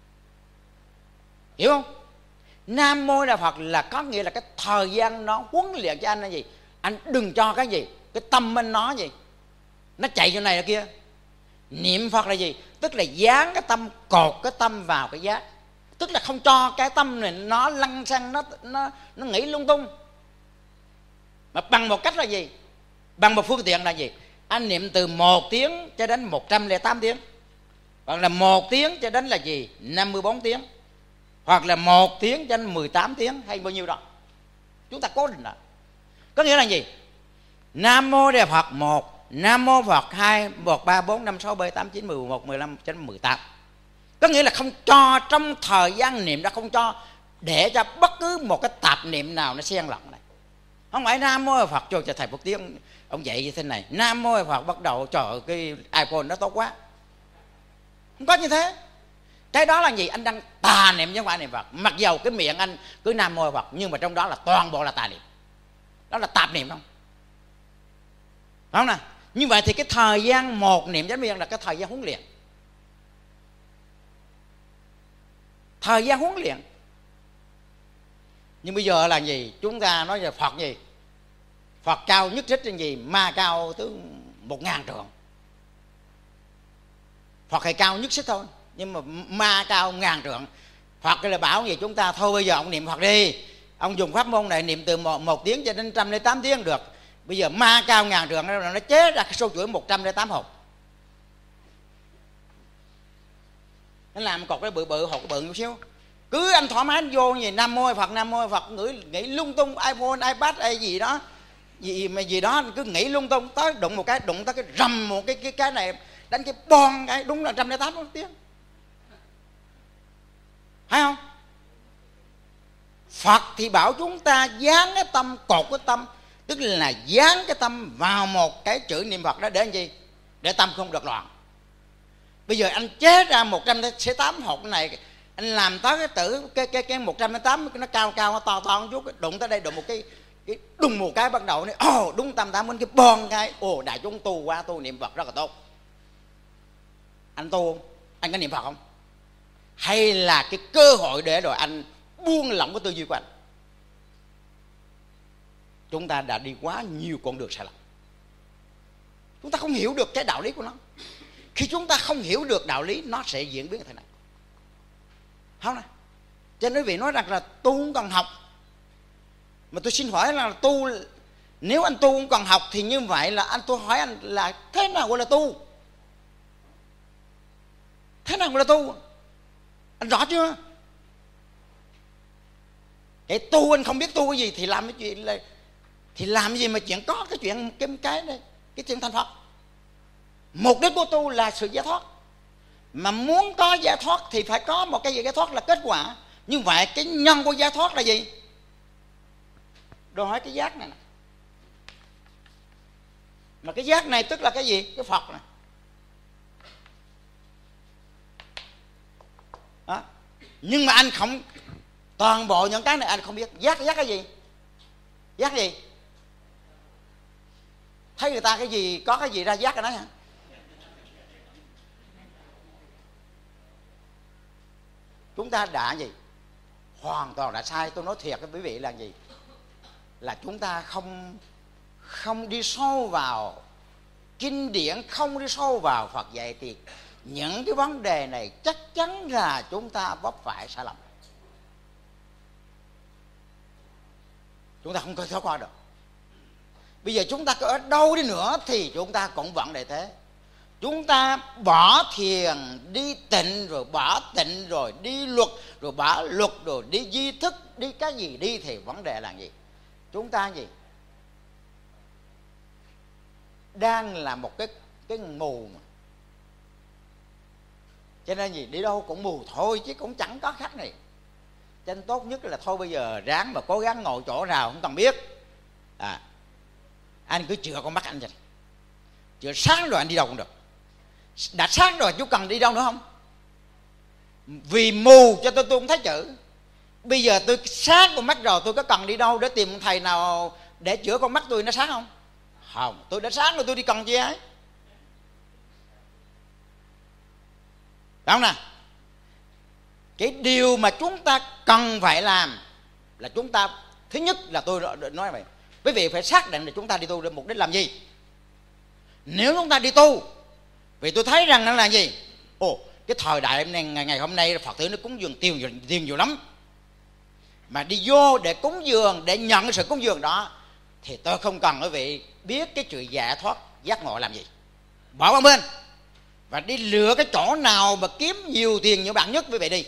Hiểu không? Nam Mô Đại Phật là có nghĩa là cái thời gian nó huấn luyện cho anh là gì? Anh đừng cho cái gì, cái tâm anh nó gì, nó chạy chỗ này ở kia. Niệm Phật là gì? Tức là dán cái tâm, cột cái tâm vào cái giác. Tức là không cho cái tâm này nó lăn xăng, nó nó nó nghĩ lung tung. Mà bằng một cách là gì? Bằng một phương tiện là gì? Anh niệm từ một tiếng cho đến một trăm lẻ tám tiếng, hoặc là một tiếng cho đến là gì? năm mươi bốn tiếng, hoặc là một tiếng cho đến mười tám tiếng, hay bao nhiêu đó. Chúng ta cố định đó. Có nghĩa là gì? Nam Mô Đại Phật một, Nam Mô Phật hai, một, ba, bốn, năm, sáu, bảy, tám, chín, mười một, mười lăm, cho đến mười tám. Có nghĩa là không cho trong thời gian niệm đã, không cho để cho bất cứ một cái tạp niệm nào nó xen lẫn này. Không phải Nam Mô Phật cho cho thầy Phật Tiến ông dạy như thế này, Nam Mô Phật bắt đầu trời ơi, cái iPhone nó tốt quá. Không có như thế. Cái đó là gì? Anh đang tà niệm chứ không phải niệm Phật. Mặc dầu cái miệng anh cứ Nam Mô Phật, nhưng mà trong đó là toàn bộ là tà niệm. Đó là tạp niệm không? Đúng không nào? Như vậy thì cái thời gian một niệm chánh niệm là cái thời gian huấn luyện. Thời gian huấn luyện. Nhưng bây giờ là gì? Chúng ta nói về Phật gì? Phật cao nhất trích trên gì? Ma cao tới một ngàn trượng. Phật thì cao nhất xích thôi, nhưng mà ma cao ngàn trượng. Phật là bảo gì chúng ta? Thôi bây giờ ông niệm Phật đi, ông dùng pháp môn này niệm từ một, một tiếng cho đến một trăm lẻ tám tiếng được. Bây giờ ma cao ngàn trượng nó chế ra cái số chuỗi một trăm lẻ tám hộp. Nó làm cột cái bự bự, hộp bự một xíu. Cứ anh thoải mái anh vô gì Nam Mô Phật, Nam Mô Phật, nghĩ, nghĩ lung tung, iPhone, iPad hay gì đó, gì mà gì đó anh cứ nghĩ lung tung, tới đụng một cái, đụng tới cái rầm một cái cái cái này, đánh cái bon cái đúng là một trăm lẻ tám tiếng. Thấy không? Phật thì bảo chúng ta dán cái tâm, cột cái tâm, tức là dán cái tâm vào một cái chữ niệm Phật đó để làm gì? Để tâm không được loạn. Bây giờ anh chế ra một trăm lẻ tám hộp này, anh làm tới cái tử cái cái cái một trăm lẻ tám nó cao cao nó to to một chút, đụng tới đây đụng một cái cái đùng một cái bắt đầu này, ồ đúng tam tám cái bon cái, ồ đại chúng tu qua tu niệm Phật rất là tốt. Anh tu không? Anh có niệm Phật không? Hay là cái cơ hội để rồi anh buông lỏng cái tư duy của anh? Chúng ta đã đi quá nhiều con đường sai lầm. Chúng ta không hiểu được cái đạo lý của nó. Khi chúng ta không hiểu được đạo lý, nó sẽ diễn biến như thế này. Không này. Cho nên quý vị nói rằng là tu không cần học. Mà tôi xin hỏi là tu, nếu anh tu không cần học thì như vậy là anh tôi hỏi anh là thế nào gọi là tu? Thế nào gọi là tu? Anh rõ chưa? Để tu anh không biết tu cái gì thì làm cái chuyện là thì làm cái gì mà chuyện có cái chuyện cái cái này, cái chuyện thành Phật. Mục đích của tu là sự giải thoát. Mà muốn có giải thoát thì phải có một cái gì giải thoát là kết quả. Như vậy cái nhân của giải thoát là gì? Đòi hỏi cái giác này nè. Mà cái giác này tức là cái gì? Cái Phật này. Đó. Nhưng mà anh không, toàn bộ những cái này anh không biết. Giác giác cái gì? Giác gì? Thấy người ta cái gì, có cái gì ra giác cái đó hả? Chúng ta đã gì? hoàn toàn là sai. Tôi nói thiệt với quý vị là gì? Là chúng ta không không đi sâu vào kinh điển, không đi sâu vào Phật dạy, thì những cái vấn đề này chắc chắn là chúng ta vấp phải sai lầm. Chúng ta không có thoát qua được. Bây giờ chúng ta có ở đâu đi nữa thì chúng ta cũng vẫn để thế. Chúng ta bỏ thiền đi tịnh, rồi bỏ tịnh rồi đi luật, rồi bỏ luật rồi đi di thức, đi cái gì đi, thì vấn đề là gì? Chúng ta gì? Đang là một cái cái mù mà. Cho nên gì? Đi đâu cũng mù thôi chứ cũng chẳng có khác này. Cho nên tốt nhất là thôi bây giờ ráng mà cố gắng ngồi chỗ nào không cần biết. À, anh cứ chữa con mắt anh vậy. Chữa sáng rồi anh đi đâu cũng được. Đã sáng rồi chú cần đi đâu nữa không? Vì mù cho tôi tôi không thấy chữ. Bây giờ tôi sáng con mắt rồi, tôi có cần đi đâu để tìm thầy nào để chữa con mắt tôi nó sáng không? Không, tôi đã sáng rồi, tôi đi cần gì ấy. Đúng không nào? Cái điều mà chúng ta cần phải làm là chúng ta, thứ nhất là tôi nói vậy, quý vị phải xác định là chúng ta đi tu để mục đích làm gì. Nếu chúng ta đi tu vì tôi thấy rằng nó là gì? Ồ, cái thời đại này, ngày, ngày hôm nay Phật tử nó cúng dường tiền nhiều, tiền nhiều lắm, mà đi vô để cúng dường, để nhận sự cúng dường đó, thì tôi không cần quý vị biết cái chuyện giải thoát giác ngộ làm gì. Bỏ qua bên và đi lựa cái chỗ nào mà kiếm nhiều tiền nhiều bạc nhất quý vị đi.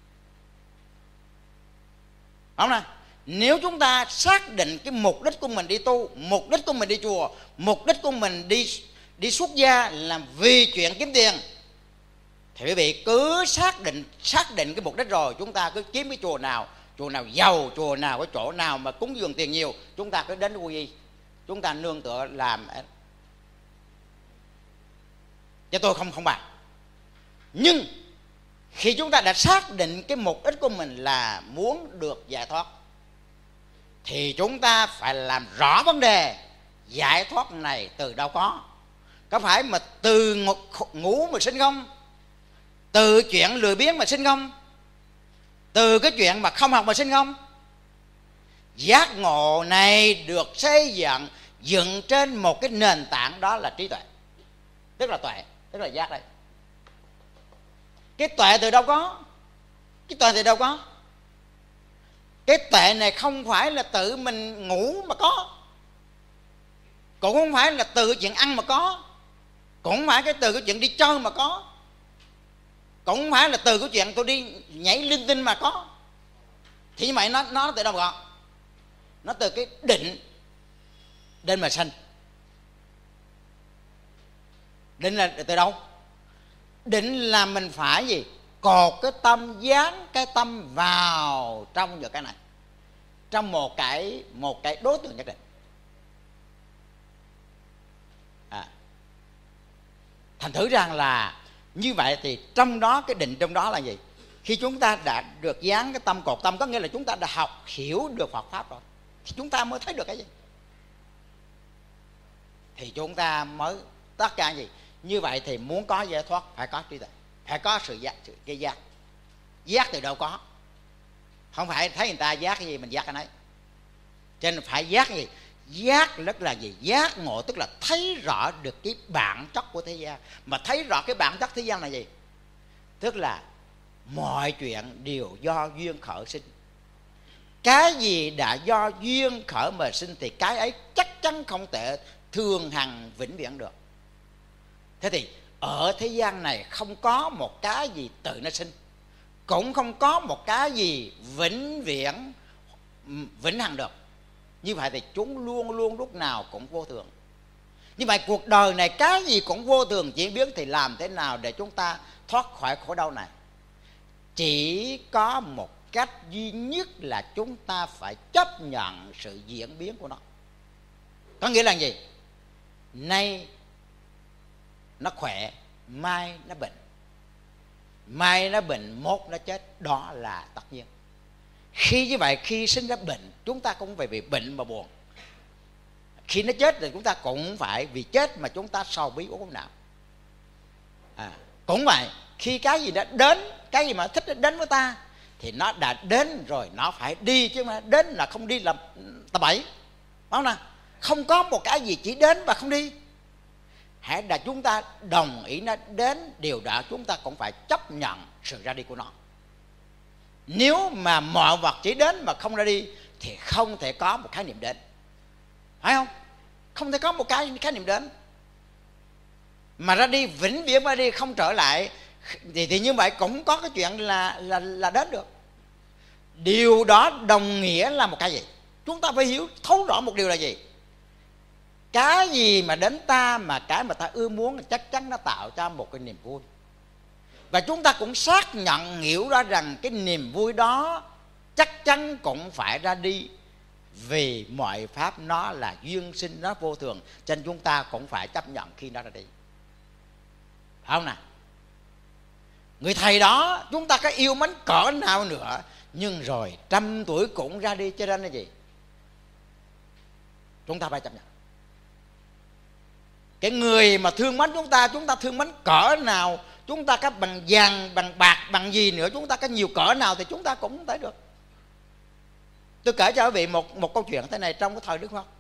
Đúng không? Nếu chúng ta xác định cái mục đích của mình đi tu, mục đích của mình đi chùa, mục đích của mình đi đi xuất gia là vì chuyện kiếm tiền, thì quý vị cứ xác định xác định cái mục đích rồi, chúng ta cứ kiếm cái chùa nào, chùa nào giàu, chùa nào, cái chỗ nào mà cúng dường tiền nhiều, chúng ta cứ đến quy y, chúng ta nương tựa làm. Chứ tôi không không bàn. Nhưng khi chúng ta đã xác định cái mục đích của mình là muốn được giải thoát, thì chúng ta phải làm rõ vấn đề giải thoát này từ đâu có. Có phải mà từ ngủ mà sinh không? Từ chuyện lười biếng mà sinh không? Từ cái chuyện mà không học mà sinh không? Giác ngộ này được xây dựng dựng trên một cái nền tảng, đó là trí tuệ. Tức là tuệ, tức là giác đây. Cái tuệ từ đâu có? Cái tuệ từ đâu có? Cái tuệ này không phải là tự mình ngủ mà có, cũng không phải là từ chuyện ăn mà có, cũng không phải cái từ cái chuyện đi chơi mà có, cũng không phải là từ cái chuyện tôi đi nhảy linh tinh mà có. Thì như vậy nó nó từ đâu gọn? Nó từ cái định định mà sinh. Định là từ đâu? Định là mình phải gì? Cột cái tâm, dán cái tâm vào trong những cái này, trong một cái một cái đối tượng nhất định. À, thành thử rằng là như vậy thì trong đó, cái định trong đó là gì? Khi chúng ta đã được dán cái tâm, cột tâm, có nghĩa là chúng ta đã học hiểu được Phật pháp rồi, thì chúng ta mới thấy được cái gì, thì chúng ta mới tất cả gì. Như vậy thì muốn có giải thoát phải có trí tuệ, phải có sự giác, sự cái giác. Giác từ đâu có? Không phải thấy người ta giác cái gì mình giác cái ấy. Cho nên phải giác gì? Giác rất là gì? Giác ngộ tức là thấy rõ được cái bản chất của thế gian. Mà thấy rõ cái bản chất thế gian là gì? Tức là mọi chuyện đều do duyên khởi sinh. Cái gì đã do duyên khởi mà sinh thì cái ấy chắc chắn không thể thường hằng vĩnh viễn được. Thế thì ở thế gian này không có một cái gì tự nó sinh, cũng không có một cái gì vĩnh viễn vĩnh hằng được. Như vậy thì chúng luôn luôn lúc nào cũng vô thường. Như vậy cuộc đời này cái gì cũng vô thường diễn biến, thì làm thế nào để chúng ta thoát khỏi khổ đau này? Chỉ có một cách duy nhất là chúng ta phải chấp nhận sự diễn biến của nó. Có nghĩa là gì? Nay nó khỏe, mai nó bệnh, mai nó bệnh, mốt nó chết, đó là tất nhiên. Khi như vậy, khi sinh ra bệnh, chúng ta cũng phải vì bệnh mà buồn. Khi nó chết thì chúng ta cũng phải vì chết mà chúng ta sầu bí uất não. À, cũng vậy, khi cái gì đã đến, cái gì mà thích đến với ta, thì nó đã đến rồi, nó phải đi, chứ mà đến là không đi là tà bậy, phải không nào? Không có một cái gì chỉ đến và không đi. Hãy là chúng ta đồng ý nó đến, điều đó chúng ta cũng phải chấp nhận sự ra đi của nó. Nếu mà mọi vật chỉ đến mà không ra đi thì không thể có một khái niệm đến, phải không? Không thể có một cái khái niệm đến. Mà ra đi vĩnh viễn ra đi không trở lại thì, thì như vậy cũng có cái chuyện là, là, là đến được. Điều đó đồng nghĩa là một cái gì? Chúng ta phải hiểu thấu rõ một điều là gì? Cái gì mà đến ta mà cái mà ta ưa muốn chắc chắn nó tạo cho một cái niềm vui. Và chúng ta cũng xác nhận hiểu ra rằng cái niềm vui đó chắc chắn cũng phải ra đi, vì mọi pháp nó là duyên sinh, nó vô thường, cho nên chúng ta cũng phải chấp nhận khi nó ra đi, phải không nào? Người thầy đó chúng ta có yêu mến cỡ nào nữa, nhưng rồi trăm tuổi cũng ra đi, cho nên là gì? Chúng ta phải chấp nhận. Cái người mà thương mến chúng ta, chúng ta thương mến cỡ nào, chúng ta có bằng vàng, bằng bạc, bằng gì nữa, chúng ta có nhiều cỡ nào thì chúng ta cũng thấy được. Tôi kể cho quý vị một, một câu chuyện thế này trong cái thời Đức Phật.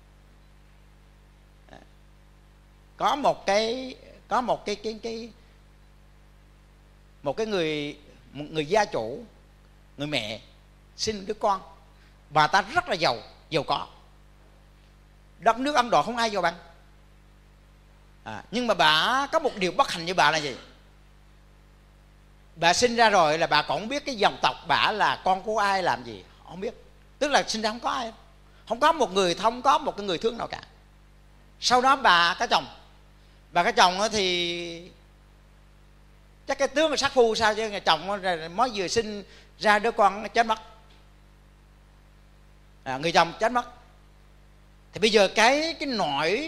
Có một cái có một cái cái cái một cái người một người gia chủ, người mẹ sinh đứa con. Bà ta rất là giàu, giàu có. Đất nước Ấn Độ không ai giàu bằng. À, nhưng mà bà có một điều bất hạnh như bà là gì? Bà sinh ra rồi là bà cũng không biết cái dòng tộc bà là con của ai làm gì, không biết. Tức là sinh ra không có ai, không có một người thông, có một cái người thương nào cả. Sau đó bà có chồng, bà có chồng thì chắc cái tướng là sát phu sao, chứ chồng mới vừa sinh ra đứa con chết mất. À, người chồng chết mất. Thì bây giờ cái cái nỗi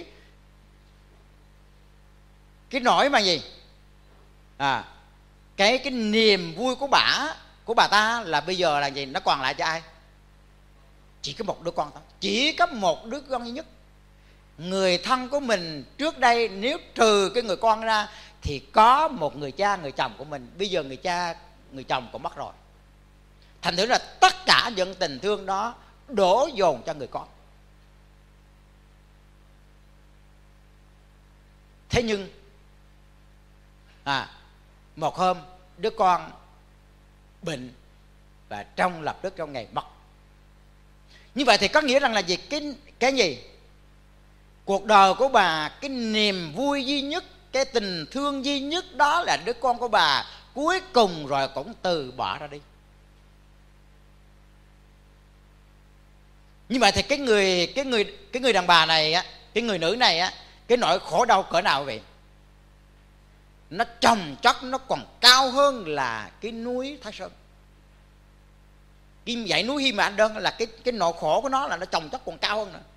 cái nỗi mà gì à cái cái niềm vui của bà của bà ta là bây giờ là gì? Nó còn lại cho ai? Chỉ có một đứa con thôi, chỉ có một đứa con duy nhất. Người thân của mình trước đây nếu trừ cái người con ra thì có một người cha, người chồng của mình. Bây giờ người cha, người chồng cũng mất rồi. Thành thử là tất cả những tình thương đó đổ dồn cho người con. Thế nhưng à, một hôm đứa con bệnh và trong lập tức trong ngày mất. Như vậy thì có nghĩa rằng là gì? Cái, cái gì? Cuộc đời của bà, cái niềm vui duy nhất, cái tình thương duy nhất đó là đứa con của bà cuối cùng rồi cũng từ bỏ ra đi. Như vậy thì cái người cái người cái người đàn bà này á, cái người nữ này á, cái nỗi khổ đau cỡ nào vậy? Nó chồng chất, nó còn cao hơn là cái núi Thái Sơn. Cái dãy núi Hy Mã Đơn là cái cái nỗi khổ của nó là nó chồng chất còn cao hơn nữa.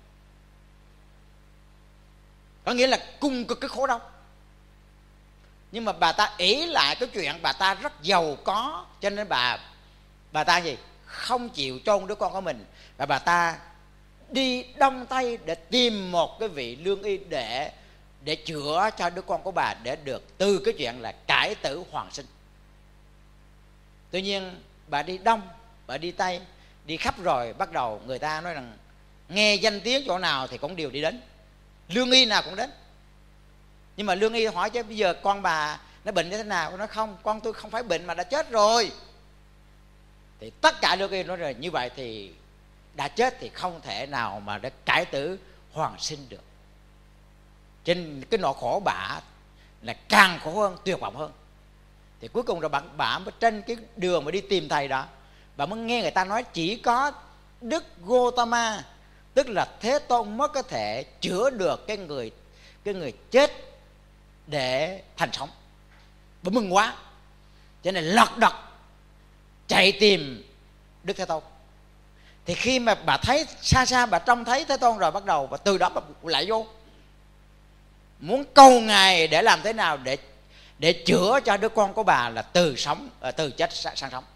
Có nghĩa là cùng cực cái khổ đau. Nhưng mà bà ta ỷ lại cái chuyện bà ta rất giàu có, cho nên bà bà ta gì? Không chịu chôn đứa con của mình, và bà ta đi Đông Tây để tìm một cái vị lương y để để chữa cho đứa con của bà, để được từ cái chuyện là cải tử hoàn sinh. Tuy nhiên bà đi Đông, bà đi Tây, đi khắp rồi bắt đầu người ta nói rằng nghe danh tiếng chỗ nào thì cũng đều đi đến, lương y nào cũng đến. Nhưng mà lương y hỏi chứ bây giờ con bà nó bệnh như thế nào? Nó không, con tôi không phải bệnh mà đã chết rồi. Thì tất cả lương y nói rồi, như vậy thì đã chết thì không thể nào mà để cải tử hoàn sinh được. Trên cái nỗi khổ bà là càng khổ hơn, tuyệt vọng hơn. Thì cuối cùng rồi bà, bà mới trên cái đường mà đi tìm thầy đó, bà mới nghe người ta nói chỉ có Đức Gotama, tức là Thế Tôn mới có thể chữa được cái người cái người chết để thành sống. Bà mừng quá, cho nên lật đật chạy tìm Đức Thế Tôn. Thì khi mà bà thấy xa xa, bà trông thấy Thế Tôn rồi, bắt đầu và từ đó bà lại vô muốn cầu Ngài để làm thế nào để để chữa cho đứa con của bà là từ sống từ chết sang sống.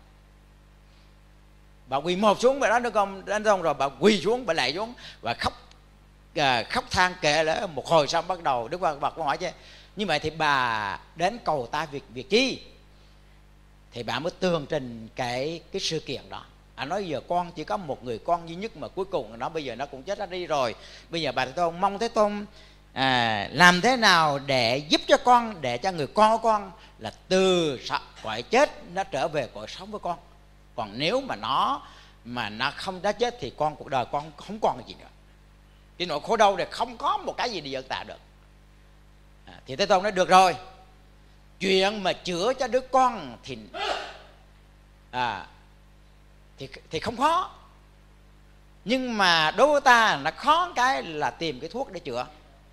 Bà quỳ một xuống, bà đó đứa con đến xong rồi bà quỳ xuống, bà lại xuống và khóc khóc than kệ lỡ một hồi. Xong bắt đầu Đức Phật bật câu hỏi chứ như vậy thì bà đến cầu ta việc việc chi? thì bà mới tường trình cái cái sự kiện đó. À, nói giờ con chỉ có một người con duy nhất mà cuối cùng nó bây giờ nó cũng chết ra đi rồi. Bây giờ bà Thế Tôn mong Thế Tôn à, làm thế nào để giúp cho con, để cho người con của con là từ cõi chết nó trở về cõi sống với con. Còn nếu mà nó mà nó không đã chết thì con cuộc đời con không còn cái gì nữa. Cái nỗi khổ đau này không có một cái gì để dẫn tạo được. À, thì Thế Tôn nói được rồi, chuyện mà chữa cho đứa con thì à, thì thì không khó, nhưng mà đối với ta nó khó cái là tìm cái thuốc để chữa.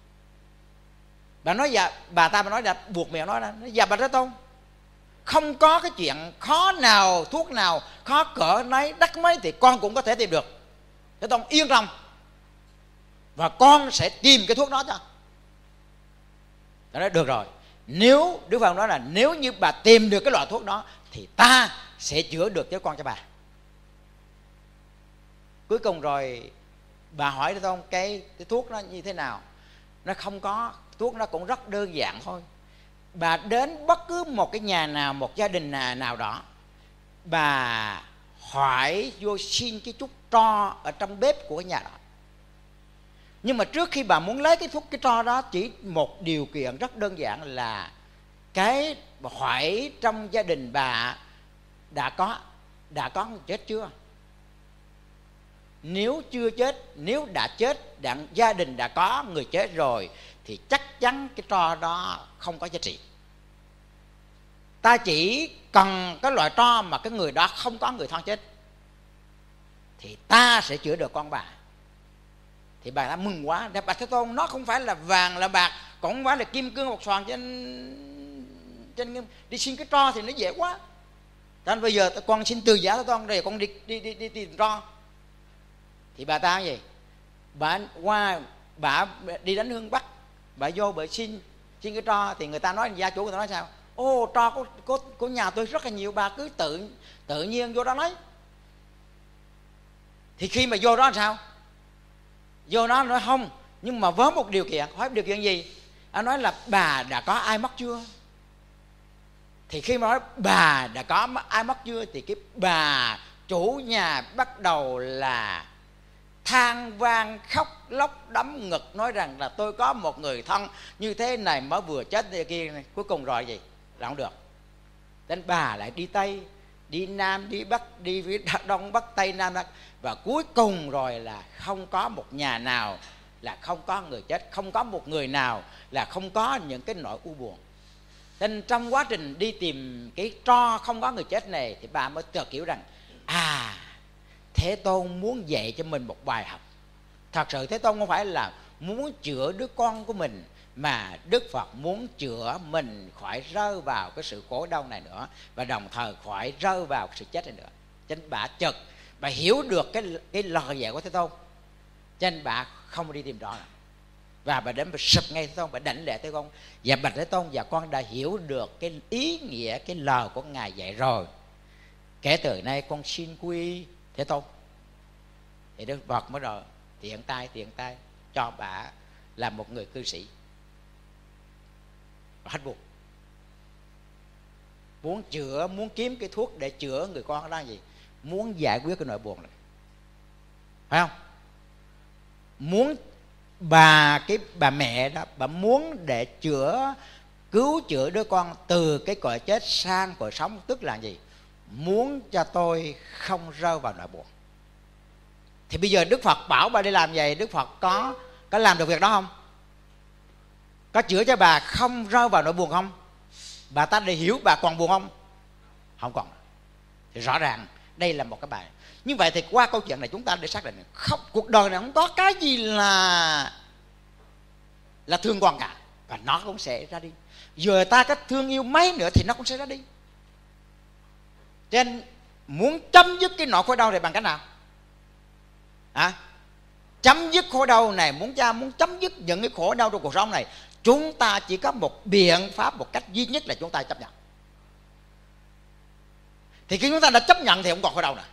Bà nói dạ, bà ta bà nói là buộc miệng nói ra, dạ bà Thế Tôn, không có cái chuyện khó nào, thuốc nào khó cỡ nấy đắt mấy thì con cũng có thể tìm được. Thế Tôn yên tâm, và con sẽ tìm cái thuốc đó cho. Tôi nói được rồi, nếu Đức Phật nói là nếu như bà tìm được cái loại thuốc đó thì ta sẽ chữa được cho con cho bà. Cuối cùng rồi bà hỏi Thế Tôn cái, cái thuốc nó như thế nào. Nó không có, thuốc nó cũng rất đơn giản thôi. Bà đến bất cứ một cái nhà nào, một gia đình nào đó, bà hỏi vô xin cái chút tro ở trong bếp của cái nhà đó. Nhưng mà trước khi bà muốn lấy cái thuốc cái tro đó, chỉ một điều kiện rất đơn giản là cái hỏi trong gia đình bà đã có đã có người chết chưa. Nếu chưa chết, nếu đã chết, đã, gia đình đã có người chết rồi thì chắc chắn cái tro đó không có giá trị. Ta chỉ cần cái loại tro mà cái người đó không có người thân chết thì ta sẽ chữa được con bà. Thì bà đã mừng quá. Bà Thế Tôn, nó không phải là vàng là bạc, cũng không phải là kim cương một xoàn trên trên đi xin cái tro thì nó dễ quá. Cho nên bây giờ con xin từ giả Thế Tôn, rồi con đi đi đi đi tìm tro. Thì bà ta gì? Bà qua bà đi đánh hương Bắc, bà vô bà xin xin cái tro thì người ta nói, gia chủ người ta nói sao? Ô, tro của, của, của nhà tôi rất là nhiều, bà cứ tự tự nhiên vô đó lấy. Thì khi mà vô đó làm sao? Vô đó nói không, nhưng mà với một điều kiện. Hỏi điều kiện gì? Anh nói là bà đã có ai mất chưa. Thì khi mà nói bà đã có ai mất chưa thì cái bà chủ nhà bắt đầu là than vang khóc lóc đấm ngực, nói rằng là tôi có một người thân như thế này mới vừa chết như kia này. Cuối cùng rồi gì? Là không được. Nên bà lại đi Tây, đi Nam, đi Bắc, đi phía Đông Bắc Tây Nam Bắc, và cuối cùng rồi là không có một nhà nào là không có người chết, không có một người nào là không có những cái nỗi u buồn. Nên trong quá trình đi tìm cái tro không có người chết này thì bà mới tự kiểu rằng à, Thế Tôn muốn dạy cho mình một bài học. Thật sự Thế Tôn không phải là muốn chữa đứa con của mình, mà Đức Phật muốn chữa mình khỏi rơi vào cái sự khổ đau này nữa, và đồng thời khỏi rơi vào sự chết này nữa. Cho nên bà chợt bà hiểu được cái cái lời dạy của Thế Tôn, cho nên bà không đi tìm tro nữa. Và bà đến bà sụp ngay Thế Tôn, bà đảnh lễ Thế Tôn, và bạch Thế Tôn, và con đã hiểu được cái ý nghĩa cái lời của Ngài dạy rồi. Kể từ nay con xin quy Thế Tôn. Thì Đức Phật mới rồi tiện tay tiện tay cho bà làm một người cư sĩ. Bà hết buồn, muốn chữa, muốn kiếm cái thuốc để chữa người con đó là gì? Muốn giải quyết cái nỗi buồn này, phải không? Muốn bà cái bà mẹ đó, bà muốn để chữa, cứu chữa đứa con từ cái cõi chết sang cõi sống, tức là gì? Muốn cho tôi không rơi vào nỗi buồn. Thì bây giờ Đức Phật bảo bà đi làm vậy, Đức Phật có có làm được việc đó không? Có chữa cho bà không rơi vào nỗi buồn không? Bà ta để hiểu bà còn buồn không? Không còn. Thì rõ ràng đây là một cái bài. Như vậy thì qua câu chuyện này chúng ta để xác định không, cuộc đời này không có cái gì là là thương quan cả, và nó cũng sẽ ra đi. Giờ ta có thương yêu mấy nữa thì nó cũng sẽ ra đi. Cho nên muốn chấm dứt cái nỗi khổ đau này bằng cách nào? À, chấm dứt khổ đau này, muốn cha muốn chấm dứt những cái khổ đau trong cuộc sống này, chúng ta chỉ có một biện pháp, một cách duy nhất là chúng ta chấp nhận. Thì khi chúng ta đã chấp nhận thì không còn khổ đau nữa.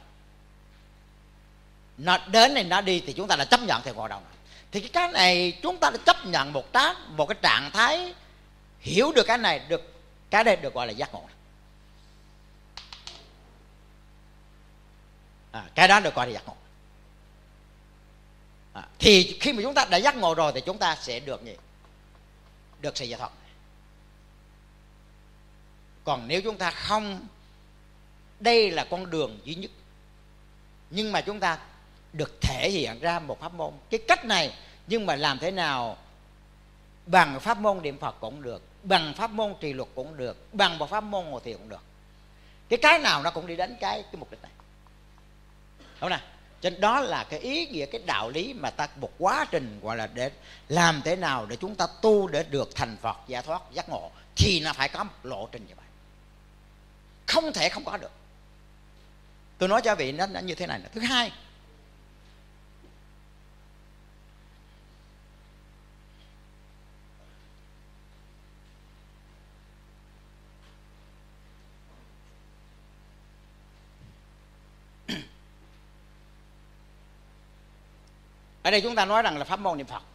Nó đến này nó đi thì chúng ta đã chấp nhận thì khổ đau nữa. Thì cái này chúng ta đã chấp nhận một tác, một cái trạng thái hiểu được cái này, được cái đây được gọi là giác ngộ. à, cái đó được coi là giác ngộ. À, thì khi mà chúng ta đã giác ngộ rồi thì chúng ta sẽ được gì? Được sự giải thoát. Còn nếu chúng ta không, đây là con đường duy nhất, nhưng mà chúng ta được thể hiện ra một pháp môn cái cách này, nhưng mà làm thế nào bằng pháp môn niệm Phật cũng được, bằng pháp môn trì luật cũng được, bằng một pháp môn ngồi thiền cũng được. Cái cái nào nó cũng đi đến cái cái mục đích này, đúng không nào? Cho nên đó là cái ý nghĩa, cái đạo lý mà ta một quá trình gọi là để làm thế nào để chúng ta tu để được thành Phật, giải thoát, giác ngộ, thì nó phải có một lộ trình như vậy, không thể không có được. Tôi nói cho vị nó, nó như thế này. Thứ hai, ở đây chúng ta nói rằng là pháp môn niệm Phật.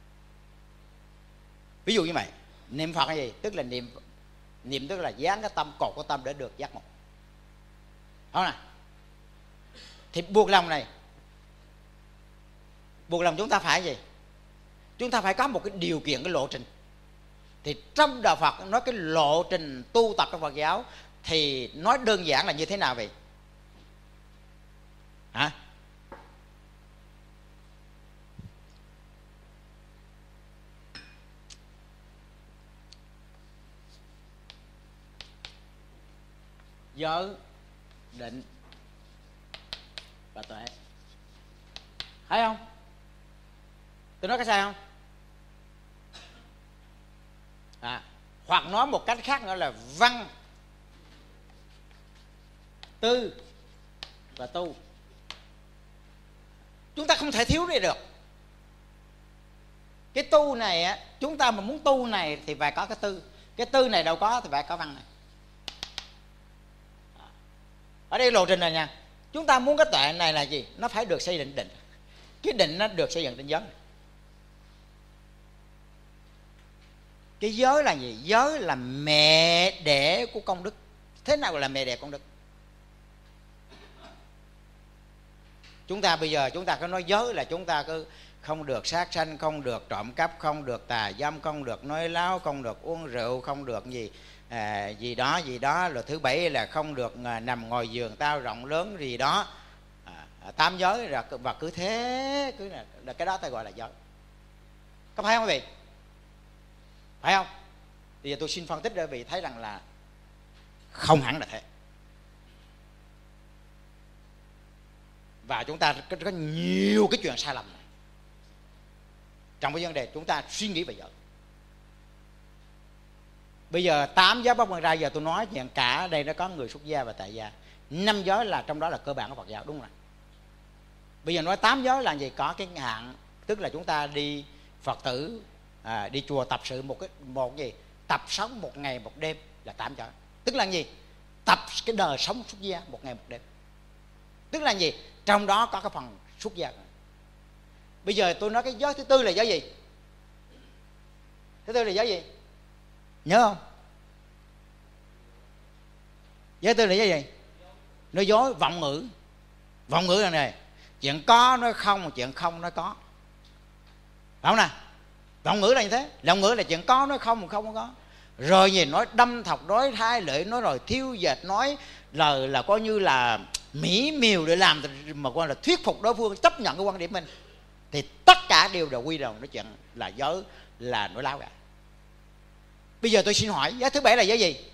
Ví dụ như vậy, niệm Phật là gì? Tức là niệm, niệm tức là dán cái tâm, cột cái tâm để được giác ngộ. Đó nè. Thì buộc lòng này, buộc lòng chúng ta phải gì? Chúng ta phải có một cái điều kiện, cái lộ trình. Thì trong đạo Phật nói cái lộ trình tu tập trong Phật giáo thì nói đơn giản là như thế nào vậy? Hả? Giới, định và tuệ. Thấy không? Tôi nói cái sai không? À, hoặc nói một cách khác nữa là văn, tư và tu. Chúng ta không thể thiếu đi được. Cái tu này á, chúng ta mà muốn tu này thì phải có cái tư. Cái tư này đâu có thì phải có văn này. Ở đây lộ trình này nha. Chúng ta muốn cái tuệ này là gì? Nó phải được xây dựng định. Cái định nó được xây dựng trên giới. Cái giới là gì? Giới là mẹ đẻ của công đức. Thế nào là mẹ đẻ công đức? Chúng ta bây giờ chúng ta cứ nói giới là chúng ta cứ không được sát sanh, không được trộm cắp, không được tà dâm, không được nói láo, không được uống rượu, không được gì à, gì đó gì đó. Rồi thứ bảy là không được à, nằm ngồi giường tao rộng lớn gì đó. À, tám giới là, và cứ thế cứ là, là cái đó ta gọi là giới. Có phải không quý vị? Phải không? Thì giờ tôi xin phân tích để quý vị thấy rằng là không hẳn là thế. Và chúng ta có, có nhiều cái chuyện sai lầm này trong cái vấn đề chúng ta suy nghĩ về giới. Bây giờ tám giới bắt quan ra, giờ tôi nói chuyện cả ở đây nó có người xuất gia và tại gia. Năm giới là trong đó là cơ bản của Phật giáo, đúng không? Bây giờ nói tám giới là gì? Có cái hạn, tức là chúng ta đi Phật tử à, đi chùa tập sự một cái một gì tập sống một ngày một đêm là tám giới. Tức là gì? Tập cái đời sống xuất gia một ngày một đêm. Tức là gì? Trong đó có cái phần xuất gia. Bây giờ tôi nói cái giới thứ tư là giới gì? Thứ tư là giới gì? Nhớ không? Giới tư là giới gì? Nói dối, vọng ngữ. Vọng ngữ là này, chuyện có nói không, chuyện không nói có. Phải không nè? Vọng ngữ là như thế. Vọng ngữ là chuyện có nói không, không có. Rồi gì nói đâm thọc, nói hai lưỡi, nói rồi thiêu dệt, nói lời là coi như là mỹ miều để làm mà gọi là thuyết phục đối phương chấp nhận cái quan điểm mình. Thì tất cả đều đều quy đồng nói chuyện là giới, là nói láo cả. Bây giờ tôi xin hỏi, giới thứ bảy là giới gì?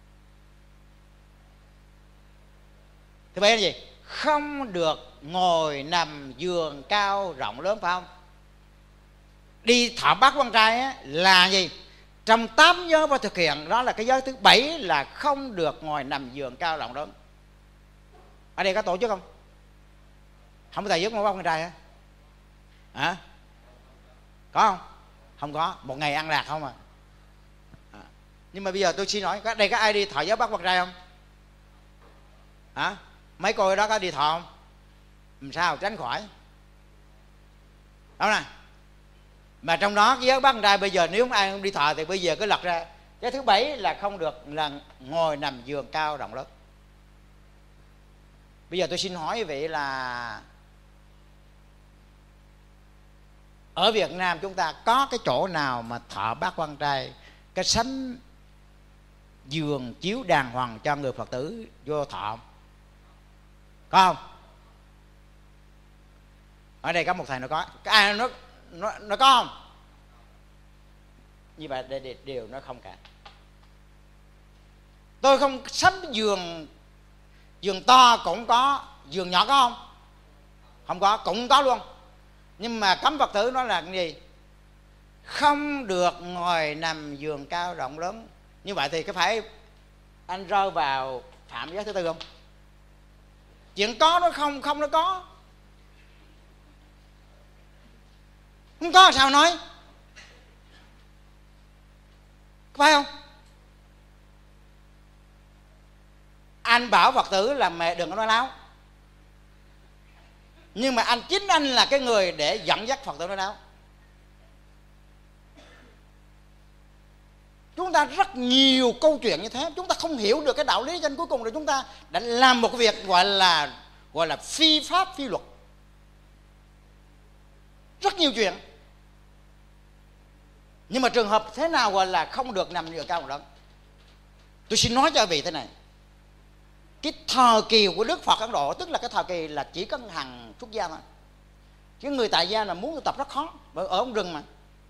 Thứ bảy là gì? Không được ngồi nằm giường cao rộng lớn, phải không? Đi thọ bát quan trai á, là gì? Trong tám giới phải thực hiện, đó là cái giới thứ bảy là không được ngồi nằm giường cao rộng lớn. Ở đây có tổ chức không? Không có thầy giới ngồi bát quan trai hả? Hả? Có không? Không có, một ngày ăn lạc không à. À. Nhưng mà bây giờ tôi xin hỏi, đây có ai đi thọ giới bát quan trai không? Hả? Mấy cô đó có đi thọ không? Làm sao tránh khỏi? Đó nè. Mà trong đó cái giới bát quan trai bây giờ nếu không ai không đi thọ thì bây giờ cứ lật ra. Cái thứ bảy là không được là ngồi nằm giường cao rộng lớn. Bây giờ tôi xin hỏi vị là ở Việt Nam chúng ta có cái chỗ nào mà thọ bát quan trai, cái sánh giường chiếu đàng hoàng cho người Phật tử vô thọ không? Có không? Ở đây có một thầy nó có, cái ai nó nó nó có không? Như vậy đây đều nó không cả. Tôi không sắm giường, giường to cũng có, giường nhỏ có không? Không có, cũng có luôn. Nhưng mà cấm Phật tử nó là cái gì? Không được ngồi nằm giường cao rộng lớn. Như vậy thì có phải anh rơi vào phạm giới thứ tư không? Chuyện có nó không, không nó có. Không có sao nói? Phải không? Anh bảo Phật tử là mẹ đừng có nói láo, nhưng mà anh chính anh là cái người để dẫn dắt Phật tử nói láo. Chúng ta rất nhiều câu chuyện như thế, chúng ta không hiểu được cái đạo lý, cho nên cuối cùng là chúng ta đã làm một cái việc gọi là gọi là phi pháp phi luật. Rất nhiều chuyện. Nhưng mà trường hợp thế nào gọi là không được nằm giường cao rộng? Tôi xin nói cho vị thế này. Cái thời kỳ của Đức Phật Ấn Độ, tức là cái thời kỳ là chỉ có hàng xuất gia thôi. Chứ người tại gia là muốn tu tập rất khó, bởi ở trong rừng mà.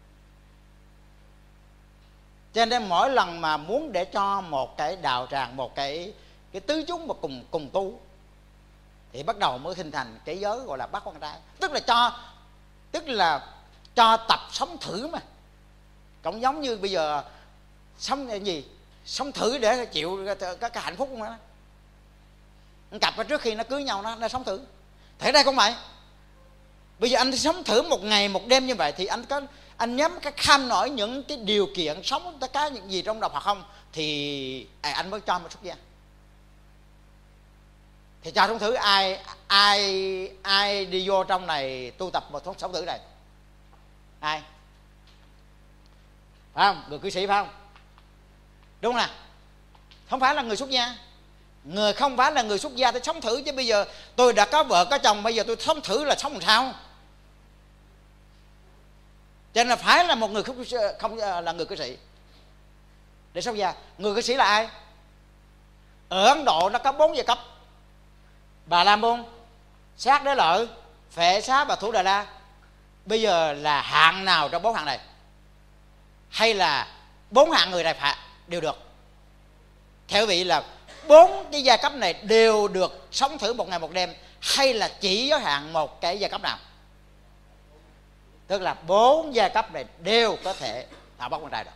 Cho nên mỗi lần mà muốn để cho một cái đạo tràng, một cái cái tứ chúng mà cùng cùng tu, thì bắt đầu mới hình thành cái giới gọi là bát quan trai. Tức là cho tức là cho tập sống thử mà. Cũng giống như bây giờ sống cái gì? Sống thử để chịu cái, cái, cái hạnh phúc không đó. Cặp trước khi nó cưới nhau nó, nó sống thử. Thế đây không phải. Bây giờ anh sống thử một ngày một đêm như vậy thì anh có anh nhắm cái kham nổi những cái điều kiện sống tất cả những gì trong đạo Phật không, thì à, anh mới cho một xuất gia. Thì cho sống thử ai ai ai đi vô trong này tu tập một sống thử này? Ai? Phải không? Người cư sĩ phải không? Đúng không nào? Không phải là người xuất gia. Người không phải là người xuất gia thì sống thử, chứ bây giờ tôi đã có vợ có chồng, bây giờ tôi sống thử là sống làm sao? Cho nên là phải là một người không, không là người cư sĩ để xuất gia. Người cư sĩ là ai? Ở Ấn Độ nó có bốn giai cấp: Bà La Môn, Sát Đế Lợi, Phệ Xá và Thủ Đà La. Bây giờ là hạng nào trong bốn hạng này? Hay là bốn hạng người này phải đều được? Theo vị là bốn cái giai cấp này đều được sống thử một ngày một đêm, hay là chỉ giới hạn một cái giai cấp nào? Tức là bốn giai cấp này đều có thể thọ bát quan trai được.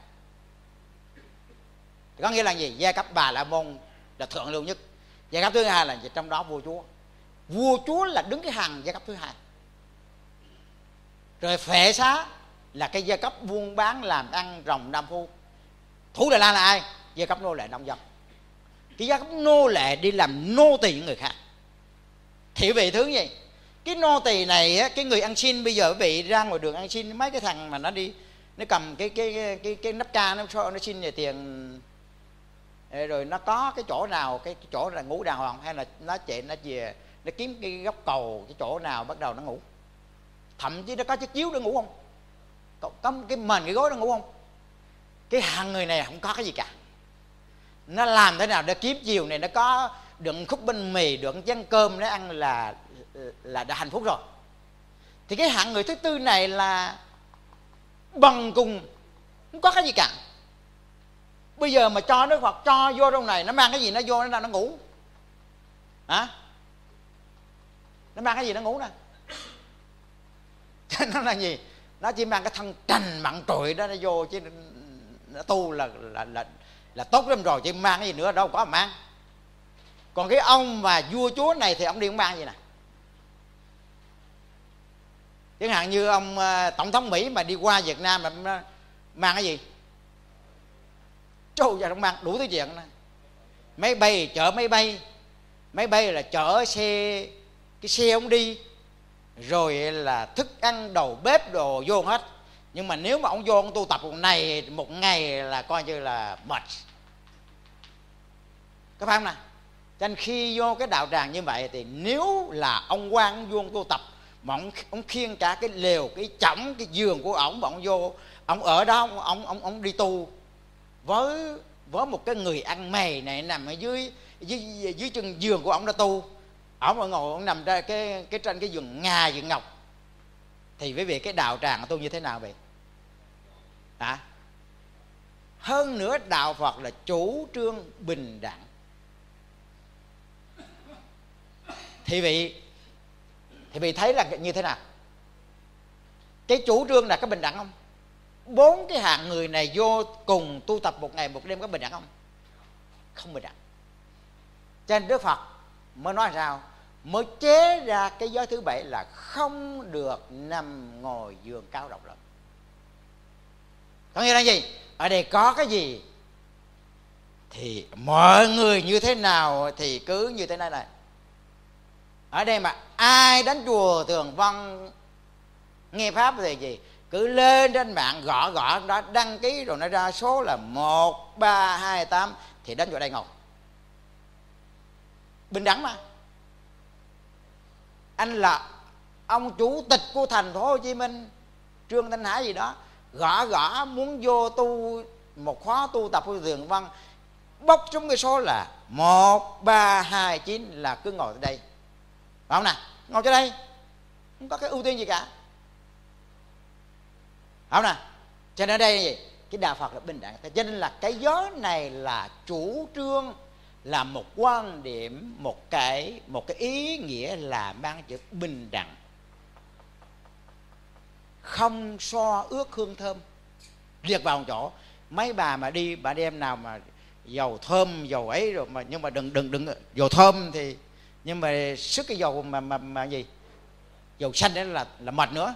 Có nghĩa là gì? Giai cấp Bà La Môn là thượng lưu nhất. Giai cấp thứ hai là trong đó vua chúa. Vua chúa là đứng cái hàng giai cấp thứ hai. Rồi Phệ Xá là cái giai cấp buôn bán làm ăn rồng nam phu. Thủ Đà La là ai? Giai cấp nô lệ nông dân. Cái giai cấp nô lệ đi làm nô tỳ những người khác. Thì vị thứ gì? Cái nô tỳ này, cái người ăn xin, bây giờ vị ra ngoài đường ăn xin, mấy cái thằng mà nó đi, nó cầm cái cái cái cái, cái nắp ca, nó nó xin về tiền, rồi nó có cái chỗ nào, cái, cái chỗ là ngủ đàng hoàng, hay là nó chạy nó về nó kiếm cái góc cầu, cái chỗ nào bắt đầu nó ngủ. Thậm chí nó có chiếc chiếu để ngủ không? Có, có cái mền cái gối nó ngủ không? Cái hàng người này không có cái gì cả. Nó làm thế nào để kiếm chiều này nó có đựng khúc bánh mì, đựng chén cơm để ăn là là đã hạnh phúc rồi. Thì cái hạng người thứ tư này là bằng cùng, không có cái gì cả. Bây giờ mà cho Đức Phật cho vô trong này, nó mang cái gì nó vô, nó nó ngủ hả? Nó mang cái gì nó ngủ nè. Nó là gì? Nó chỉ mang cái thân trành mặn trội đó nó vô, chứ nó tu là là là là tốt lắm rồi, chứ mang cái gì nữa đâu có mà mang. Còn cái ông mà vua chúa này thì ông đi không mang gì nè. Chẳng hạn như ông tổng thống Mỹ mà đi qua Việt Nam mà mang cái gì? Trời ơi, ông mang đủ thứ chuyện này. Máy bay, chở máy bay. Máy bay là chở xe, cái xe ông đi, rồi là thức ăn, đầu bếp, đồ vô hết. Nhưng mà nếu mà ông vô ông tu tập một này một ngày là coi như là mệt. Có phải không nè? Cho nên khi vô cái đạo tràng như vậy thì nếu là ông quan ông vô ông tu tập mà ông, ông khiêng cả cái lều, cái chõng, cái giường của ổng mà ông vô, ông ở đó ông ông ông, ông đi tu với với một cái người ăn mày này nằm ở dưới dưới dưới chân giường của ông đã tu, ổng mà ngồi ông nằm ra cái cái trên cái giường ngà giường ngọc, thì quý vị cái đạo tràng tu như thế nào vậy? À, hơn nữa đạo Phật là chủ trương bình đẳng. Thì vị thì vị thấy là như thế nào? Cái chủ trương là có bình đẳng không? Bốn cái hạng người này vô cùng tu tập một ngày một đêm có bình đẳng không? Không bình đẳng. Cho nên Đức Phật mới nói sao? Mới chế ra cái giới thứ bảy là không được nằm ngồi giường cao rộng lớn. Có nghĩa là gì? Ở đây có cái gì thì mọi người như thế nào thì cứ như thế này này. Ở đây mà ai đến chùa Tường Văn nghe pháp thì gì, cứ lên trên mạng gõ gõ đó, đăng ký rồi nó ra số là một ba hai tám thì đến chỗ đây ngồi. Bình đẳng mà. Anh là ông chủ tịch của thành phố Hồ Chí Minh, Trương Thanh Hải gì đó, gõ gõ muốn vô tu một khóa tu tập của Tường Văn, bốc trúng cái số là một ba hai chín là cứ ngồi ở đây. Phải không nè? Ngồi cho đây, không có cái ưu tiên gì cả. Phải không nè? Cho nên ở đây gì? Cái đạo Phật là bình đẳng. Cho nên là cái giới này là chủ trương, là một quan điểm, một cái một cái ý nghĩa là mang chữ bình đẳng, không so ước hương thơm. Liệt vào một chỗ, mấy bà mà đi bà đem nào mà dầu thơm dầu ấy rồi mà, nhưng mà đừng đừng đừng dầu thơm thì, nhưng mà sức cái dầu mà mà, mà gì dầu xanh đấy là là mệt nữa.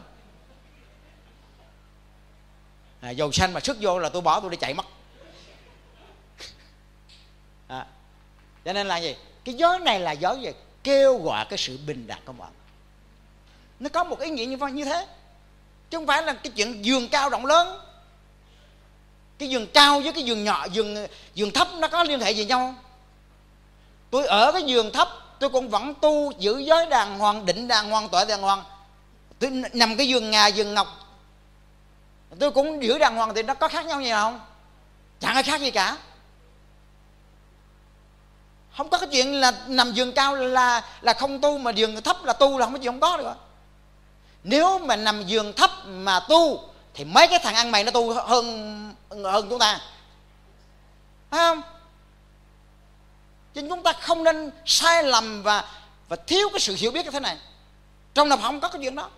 À, dầu xanh mà sức vô là tôi bỏ tôi đi chạy mất. À, cho nên là gì? Cái giới này là giới gì? Kêu gọi cái sự bình đẳng của mọi người. Nó có một ý nghĩa như như thế, chứ không phải là cái chuyện giường cao rộng lớn. Cái giường cao với cái giường nhỏ, giường giường thấp nó có liên hệ gì nhau không? Tôi ở cái giường thấp tôi cũng vẫn tu giữ giới đàng hoàng, định đàng hoàng, tuệ đàng hoàng. Tôi nằm cái giường ngà giường ngọc tôi cũng giữ đàng hoàng, thì nó có khác nhau gì nào không? Chẳng có khác gì cả. Không có cái chuyện là nằm giường cao là là không tu, mà giường thấp là tu, là không có chuyện không có được. Nếu mà nằm giường thấp mà tu thì mấy cái thằng ăn mày nó tu hơn hơn chúng ta, phải không? Cho nên chúng ta không nên sai lầm và và thiếu cái sự hiểu biết như thế này. Trong đạo không có cái chuyện đó.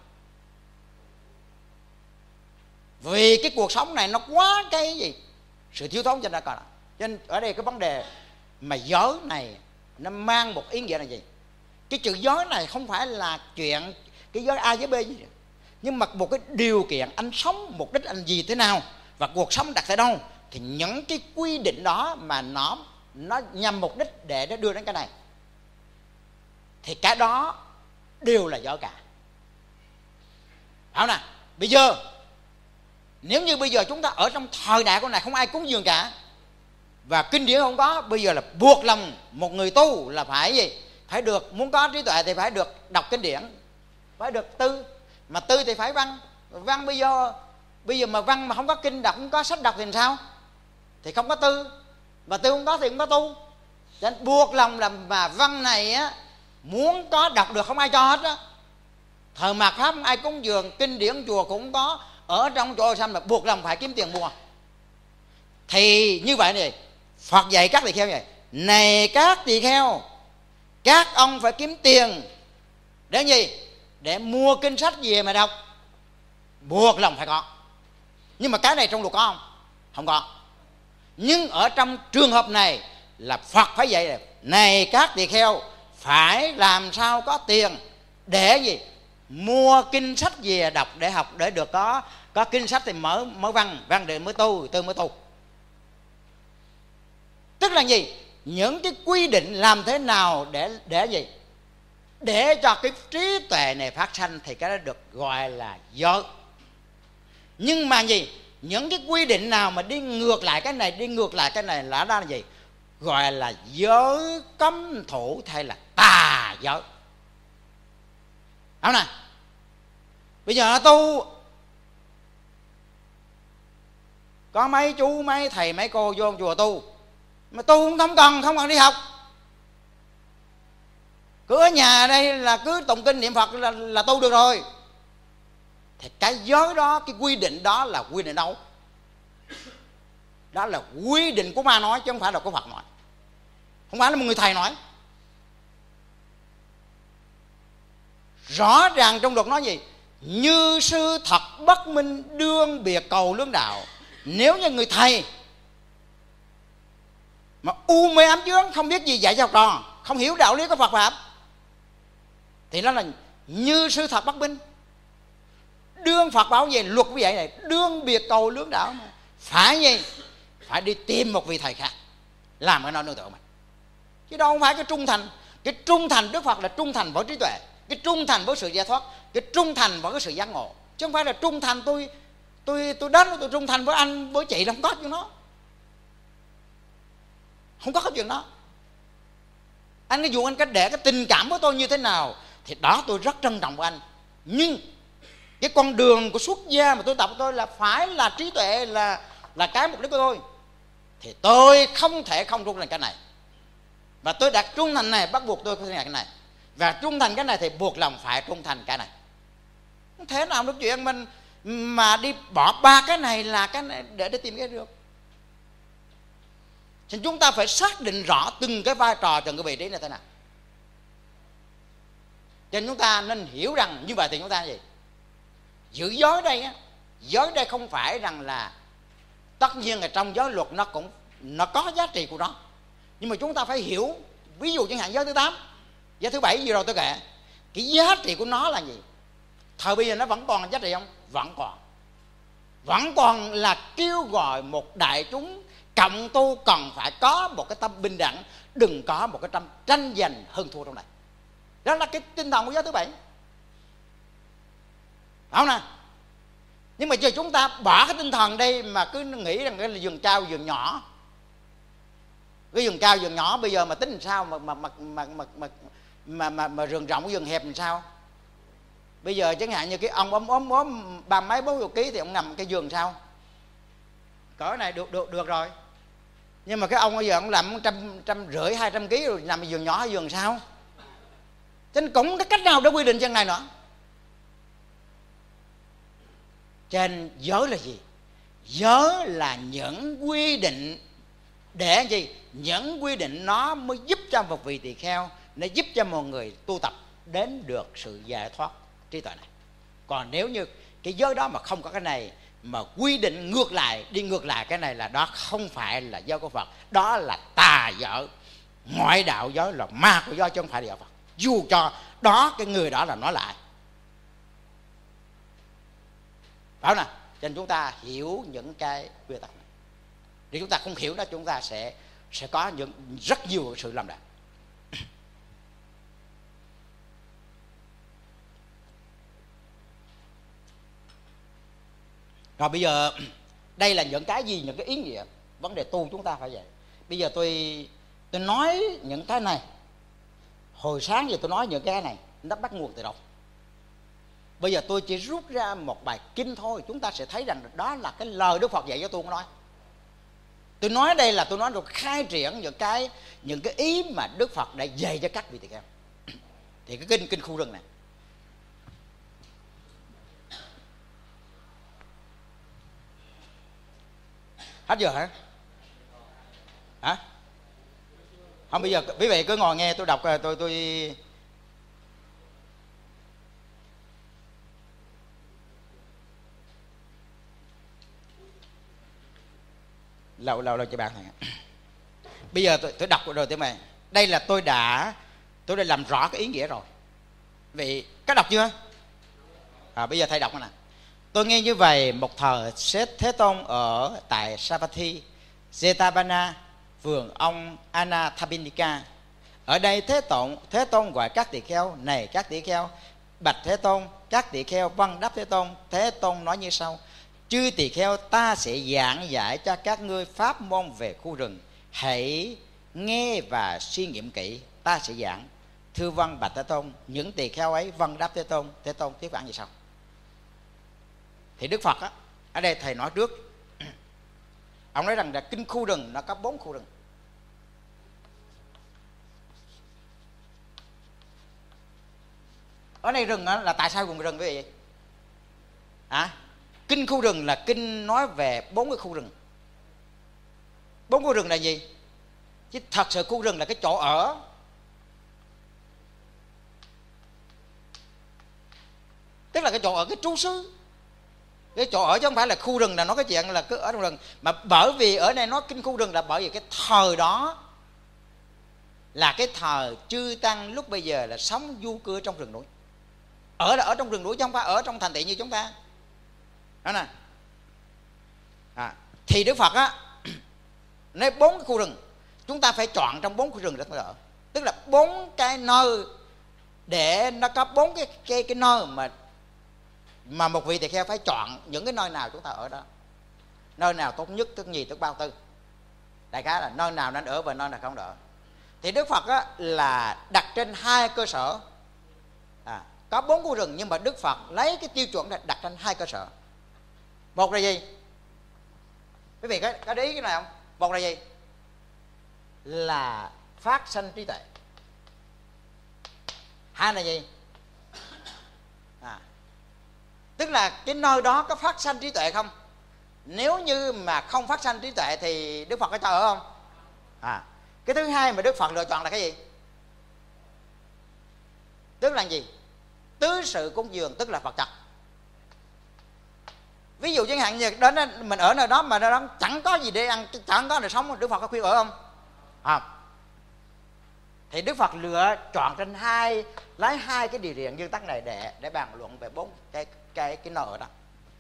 Vì cái cuộc sống này nó quá cái gì sự thiếu thốn cho nên cả. Cho nên ở đây cái vấn đề mà giới này nó mang một ý nghĩa là gì? Cái chữ giới này không phải là chuyện cái giới A với B gì, nhưng mà một cái điều kiện anh sống, mục đích anh gì thế nào và cuộc sống đặt tại đâu, thì những cái quy định đó mà nó nó nhằm mục đích để nó đưa đến cái này, thì cái đó đều là giới cả. Phải không nào? Bây giờ nếu như bây giờ chúng ta ở trong thời đại của này không ai cúng dường cả và kinh điển không có, bây giờ là buộc lòng một người tu là phải gì? Phải được, muốn có trí tuệ thì phải được đọc kinh điển, phải được tư, mà tư thì phải văn. Văn bây giờ bây giờ mà văn mà không có kinh đọc, không có sách đọc thì làm sao? Thì không có tư, mà tư không có thì không có tu. Cho nên buộc lòng là mà văn này á, muốn có đọc được không ai cho hết á. Thời mạt Pháp không ai cúng dường, kinh điển chùa cũng có, ở trong chỗ xanh mà buộc lòng phải kiếm tiền mua. Thì như vậy này, Phật dạy các tỳ kheo vậy: này các tỳ kheo, các ông phải kiếm tiền để gì? Để mua kinh sách về mà đọc. Buộc lòng phải có. Nhưng mà cái này trong luật có không? Không có. Nhưng ở trong trường hợp này là Phật phải dạy là: này các tỳ kheo, phải làm sao có tiền để gì? Mua kinh sách về đọc để học, để được có có kinh sách thì mở mở văn, văn để mới tu, tư mới tu. Tức là gì? Những cái quy định làm thế nào để để gì? Để cho cái trí tuệ này phát sanh thì cái đó được gọi là giới. Nhưng mà gì? Những cái quy định nào mà đi ngược lại cái này, đi ngược lại cái này là đó là gì? gọi là giới cấm thủ hay là tà giới. Không nè, bây giờ tu có mấy chú mấy thầy mấy cô vô chùa tu mà tu không cần không cần đi học, cứ ở nhà đây là cứ tụng kinh niệm Phật là, là tu được rồi, thì cái giới đó, cái quy định đó là quy định đâu? Đó là quy định của ma nói chứ không phải là của Phật nói, không phải là một người thầy nói. Rõ ràng trong luật nói gì? Như sư thật bất minh đương biệt cầu lương đạo. Nếu như người thầy mà u mê ám chướng, không biết gì dạy cho học trò, không hiểu đạo lý của Phật pháp, thì nó là như sư thật bất minh. Đương Phật bảo về luật như vậy này, đương biệt cầu lương đạo mà. Phải gì? Phải đi tìm một vị thầy khác làm cái nó nương tựa mình, chứ đâu không phải cái trung thành. Cái trung thành Đức Phật là trung thành với trí tuệ, cái trung thành với sự giải thoát, cái trung thành với cái sự giác ngộ, chứ không phải là trung thành tôi tôi tôi đến tôi trung thành với anh với chị là không có chuyện đó, không có cái chuyện đó. Anh cái dù anh cái để cái tình cảm với tôi như thế nào thì đó tôi rất trân trọng của anh, nhưng cái con đường của xuất gia mà tôi tập tôi là phải là trí tuệ, là là cái mục đích của tôi, thì tôi không thể không trung thành cái này, và tôi đặt trung thành này bắt buộc tôi phải làm cái này, và trung thành cái này thì buộc lòng phải trung thành cái này. Không thể nào được chuyện mình mà đi bỏ ba cái này là cái này để để tìm cái được. Thì chúng ta phải xác định rõ từng cái vai trò, từng cái vị trí là thế nào. Cho nên chúng ta nên hiểu rằng như vậy thì chúng ta gì? Giữ giới đây á, giới đây không phải rằng là tất nhiên là trong giới luật nó cũng nó có giá trị của nó, nhưng mà chúng ta phải hiểu. Ví dụ chẳng hạn giới thứ tám, giới thứ bảy vừa rồi tôi kể, cái giá trị của nó là gì? Thời bây giờ nó vẫn còn giá trị không? Vẫn còn. Vẫn còn là kêu gọi một đại chúng cộng tu cần phải có một cái tâm bình đẳng, đừng có một cái tâm tranh giành hơn thua trong này. Đó là cái tinh thần của giới thứ bảy, không nè? Nhưng mà giờ chúng ta bỏ cái tinh thần đây mà cứ nghĩ rằng cái là giường cao giường nhỏ, cái giường cao giường nhỏ bây giờ mà tính làm sao mà mà mà mà mà mà mà, mà, mà giường rộng giường hẹp làm sao? Bây giờ chẳng hạn như cái ông ốm ốm ốm ba mấy bốn chục ký thì ông nằm cái giường sao? Cỡ này được được được rồi. Nhưng mà cái ông bây giờ ông làm trăm trăm rưỡi hai trăm ký rồi nằm giường nhỏ hay giường sao? Cho nên cũng có cách nào để quy định chân này nữa. Trên giới là gì? Giới là những quy định để gì? Những quy định nó mới giúp cho một vị tỳ kheo, nó giúp cho một người tu tập đến được sự giải thoát trí tuệ này. Còn nếu như cái giới đó mà không có cái này, mà quy định ngược lại, đi ngược lại cái này, là đó không phải là giới của Phật, đó là tà giới, ngoại đạo giới, là ma của giới chứ không phải là giới Phật. Dù cho đó cái người đó là nói lại, phải không nào? Cho nên chúng ta hiểu những cái quy tắc này. Nếu chúng ta không hiểu đó, chúng ta sẽ sẽ có những rất nhiều sự lầm lạc. Rồi bây giờ đây là những cái gì, những cái ý nghĩa vấn đề tu chúng ta phải vậy. Bây giờ tôi tôi nói những cái này, hồi sáng giờ tôi nói những cái này, nó bắt nguồn từ đâu? Bây giờ tôi chỉ rút ra một bài kinh thôi, chúng ta sẽ thấy rằng đó là cái lời Đức Phật dạy cho tôi nói. Tôi nói đây là tôi nói được khai triển những cái những cái ý mà Đức Phật đã dạy cho các vị tỳ kheo. Thì cái kinh kinh khu rừng này, hết giờ hả? Hả? Không, bây giờ quý vị cứ ngồi nghe tôi đọc, tôi tôi lâu lâu lâu cho bạn này. Bây giờ tôi, tôi đọc rồi thế mày. Đây là tôi đã tôi đã làm rõ cái ý nghĩa rồi. Vậy có đọc chưa? À, bây giờ thầy đọc nè. Tôi nghe như vậy, một thời Sết Thế Tôn ở tại Savatthi, Jetavana, vườn ông Anathapindika. Ở đây Thế Tôn Thế Tôn gọi các tỳ kheo: này các tỳ kheo, bạch Thế Tôn. Các tỳ kheo vâng đáp Thế Tôn. Thế Tôn nói như sau: chư tỳ kheo, ta sẽ giảng giải cho các ngươi pháp môn về khu rừng. Hãy nghe và suy nghiệm kỹ, ta sẽ giảng. Thưa vâng bạch Thế Tôn. Những tỳ kheo ấy vâng đáp Thế Tôn. Thế Tôn tiếp giảng gì sau? Thì Đức Phật á, ở đây thầy nói trước, ông nói rằng là kinh khu rừng nó có bốn khu rừng. Ở đây rừng á, là tại sao dùng rừng quý vị? À, kinh khu rừng là kinh nói về bốn cái khu rừng. Bốn khu rừng là gì? Chứ thật sự khu rừng là cái chỗ ở. Tức là cái chỗ ở, cái trú xứ. Cái chỗ ở chứ không phải là khu rừng là nói cái chuyện là cứ ở trong rừng. Mà bởi vì ở đây nói kinh khu rừng là bởi vì cái thời đó là cái thời chư tăng lúc bây giờ là sống du cư trong rừng núi. Ở là ở trong rừng núi chứ không phải ở trong thành thị như chúng ta. Đó nè. À, thì Đức Phật á nói bốn cái khu rừng, chúng ta phải chọn trong bốn khu rừng để chúng ta ở. Tức là bốn cái nơi để nó có bốn cái cái cái nơi mà mà một vị tỳ kheo phải chọn những cái nơi nào chúng ta ở đó. Nơi nào tốt nhất, tức nhì, tức bao tư. Đại khái là nơi nào nên ở và nơi nào không đỡ. Thì Đức Phật á, là đặt trên hai cơ sở. À, có bốn khu rừng nhưng mà Đức Phật lấy cái tiêu chuẩn này đặt trên hai cơ sở. Một là gì? Quý vị có, có để ý cái này không? Một là gì? Là phát sanh trí tuệ. Hai là gì? À, tức là cái nơi đó có phát sanh trí tuệ không? Nếu như mà không phát sanh trí tuệ thì Đức Phật có cho ở không? À, cái thứ hai mà Đức Phật lựa chọn là cái gì? Tức là gì? Tứ sự cúng dường, tức là vật chất. Ví dụ chẳng hạn như đến mình ở nơi đó mà nơi đó chẳng có gì để ăn, chẳng có để sống, Đức Phật có khuyên ở không? À, thì Đức Phật lựa chọn trên hai, lấy hai cái điều kiện nguyên tắc này để để bàn luận về bốn cái cái cái nơi ở đó.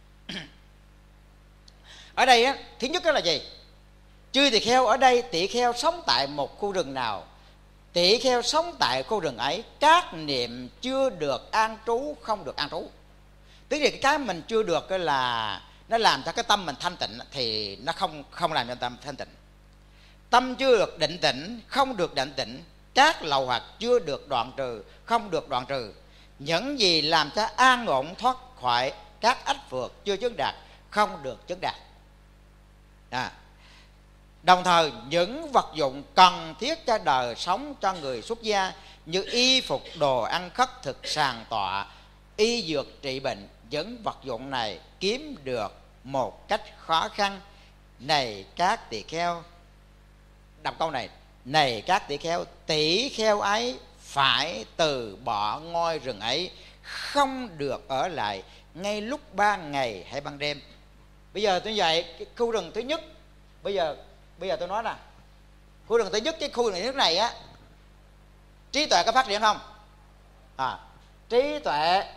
Ở đây á, thứ nhất đó là gì? Chư tỳ kheo ở đây, tỷ kheo sống tại một khu rừng nào, tỷ kheo sống tại khu rừng ấy, các niệm chưa được an trú không được an trú. Tức là cái mình chưa được là nó làm cho cái tâm mình thanh tịnh thì nó không không làm cho tâm thanh tịnh. Tâm chưa được định tĩnh không được định tĩnh, các lậu hoặc chưa được đoạn trừ không được đoạn trừ. Những gì làm cho an ổn thoát khỏi các ách phược chưa chứng đạt không được chứng đạt. À, đồng thời những vật dụng cần thiết cho đời sống cho người xuất gia như y phục, đồ ăn, khất thực, sàng tọa, y dược trị bệnh, những vật dụng này kiếm được một cách khó khăn. Này các tỳ kheo, đọc câu này, này các tỳ kheo, tỷ kheo ấy phải từ bỏ ngôi rừng ấy, không được ở lại ngay lúc ban ngày hay ban đêm. Bây giờ tôi dạy cái khu rừng thứ nhất, bây giờ bây giờ tôi nói nè, khu rừng thứ nhất, cái khu rừng thứ này á, trí tuệ có phát triển không? À, trí tuệ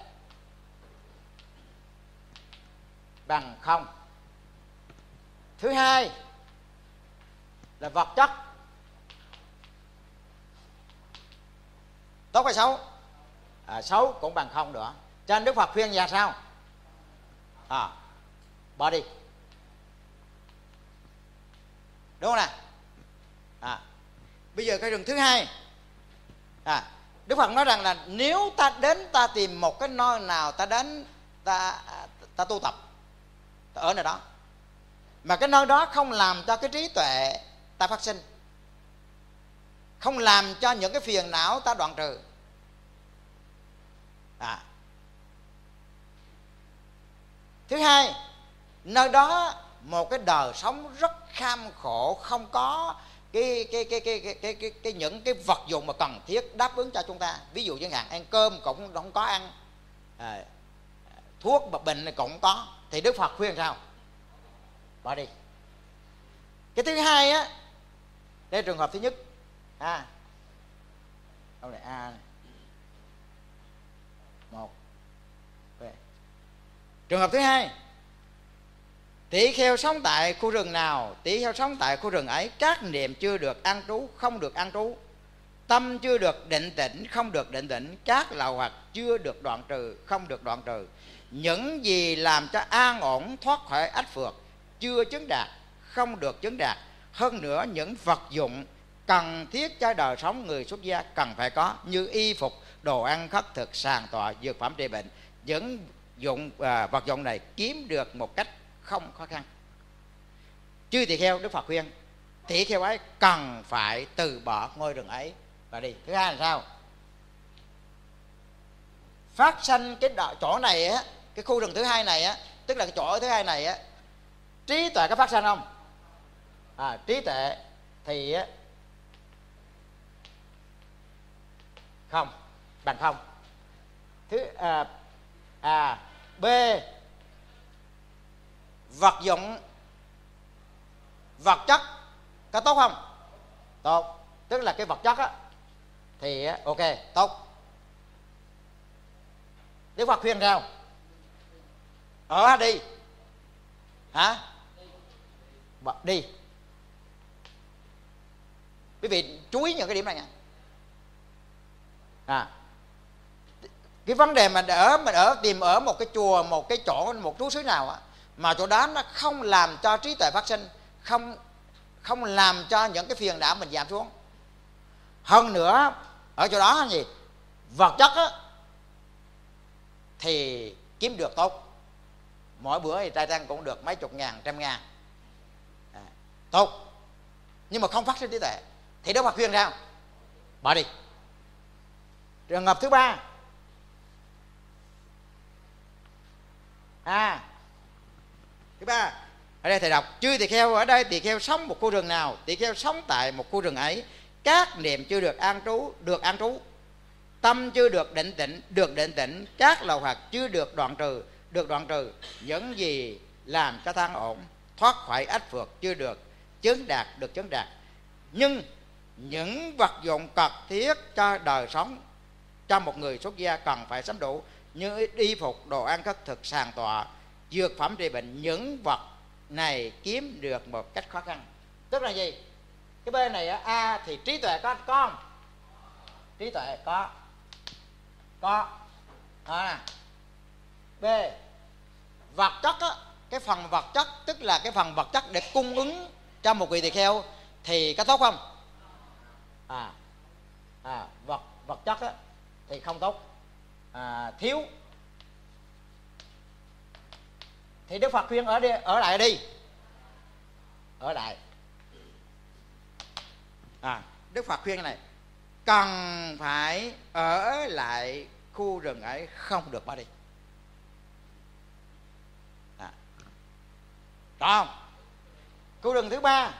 bằng không. Thứ hai là vật chất tốt hay xấu? À, xấu cũng bằng không nữa. Cho nên Đức Phật khuyên nhà sao? À, bỏ đi, đúng không nào? À, bây giờ cái rừng thứ hai, à, Đức Phật nói rằng là nếu ta đến, ta tìm một cái nơi nào ta đến, ta ta tu tập, ta ở nơi đó, mà cái nơi đó không làm cho cái trí tuệ ta phát sinh, không làm cho những cái phiền não ta đoạn trừ. À, thứ hai, nơi đó một cái đời sống rất kham khổ, không có cái cái cái cái cái cái, cái, cái những cái vật dụng mà cần thiết đáp ứng cho chúng ta. Ví dụ chẳng hạn ăn cơm cũng không có ăn, à, thuốc bệnh này cũng không có, thì Đức Phật khuyên sao? Bỏ đi. Cái thứ hai á, đây là trường hợp thứ nhất. À, câu này A này. Một. Okay. Trường hợp thứ hai, tỷ kheo sống tại khu rừng nào, tỷ kheo sống tại khu rừng ấy, các niệm chưa được an trú không được an trú, tâm chưa được định tĩnh không được định tĩnh, các lậu hoặc chưa được đoạn trừ không được đoạn trừ. Những gì làm cho an ổn thoát khỏi ách phược chưa chứng đạt không được chứng đạt. Hơn nữa những vật dụng cần thiết cho đời sống người xuất gia cần phải có, như y phục, đồ ăn khất thực, sàng tọa, dược phẩm trị bệnh. Những dụng à, vật dụng này kiếm được một cách không khó khăn. Chư tỳ kheo, Đức Phật khuyên tỳ kheo ấy cần phải từ bỏ ngôi rừng ấy và đi. Thứ hai là sao? Phát sanh cái đọ, chỗ này á, cái khu rừng thứ hai này á, tức là cái chỗ thứ hai này á, trí tuệ có phát sanh không? À, trí tuệ thì á, không, bằng không. Thứ à, à B, vật dụng vật chất có tốt không? Tốt. Tức là cái vật chất á thì ok, tốt. Đức Phật khuyên sao? Ở đi. Hả? Đi. Quý vị chú ý những cái điểm này nha. À, cái vấn đề mà ở mình ở tìm ở một cái chùa, một cái chỗ, một trú xứ nào á, mà chỗ đó nó không làm cho trí tuệ phát sinh, không không làm cho những cái phiền não mình giảm xuống. Hơn nữa ở chỗ đó là gì? Vật chất á thì kiếm được tốt, mỗi bữa thì trai tăng cũng được mấy chục ngàn, trăm ngàn, à, tốt. Nhưng mà không phát sinh trí tuệ thì Đức Phật khuyên sao? Bỏ đi. Trường hợp thứ ba, à thứ ba ở đây thầy đọc: chư tỳ kheo, ở đây tỳ kheo sống một khu rừng nào, tỳ kheo sống tại một khu rừng ấy, các niệm chưa được an trú, được an trú, tâm chưa được định tĩnh, được định tĩnh, các lậu hoặc chưa được đoạn trừ, được đoạn trừ, những gì làm cho than ổn, thoát khỏi ách phược chưa được chứng đạt, được chứng đạt. Nhưng những vật dụng cần thiết cho đời sống cho một người xuất gia cần phải sắm đủ, như y phục, đồ ăn khất thực, sàng tọa, dược phẩm trị bệnh. Những vật này kiếm được một cách khó khăn. Tức là gì? Cái bên này A thì trí tuệ có có không? Trí tuệ có, có. À, B, vật chất á, cái phần vật chất tức là cái phần vật chất để cung ứng cho một vị tỳ kheo thì có tốt không? À, à vật vật chất á thì không tốt, à, thiếu. Thì Đức Phật khuyên ở đi, ở lại đi, ở lại. À, Đức Phật khuyên này, cần phải ở lại khu rừng ấy, không được bỏ đi. À, đó không? Khu rừng thứ ba,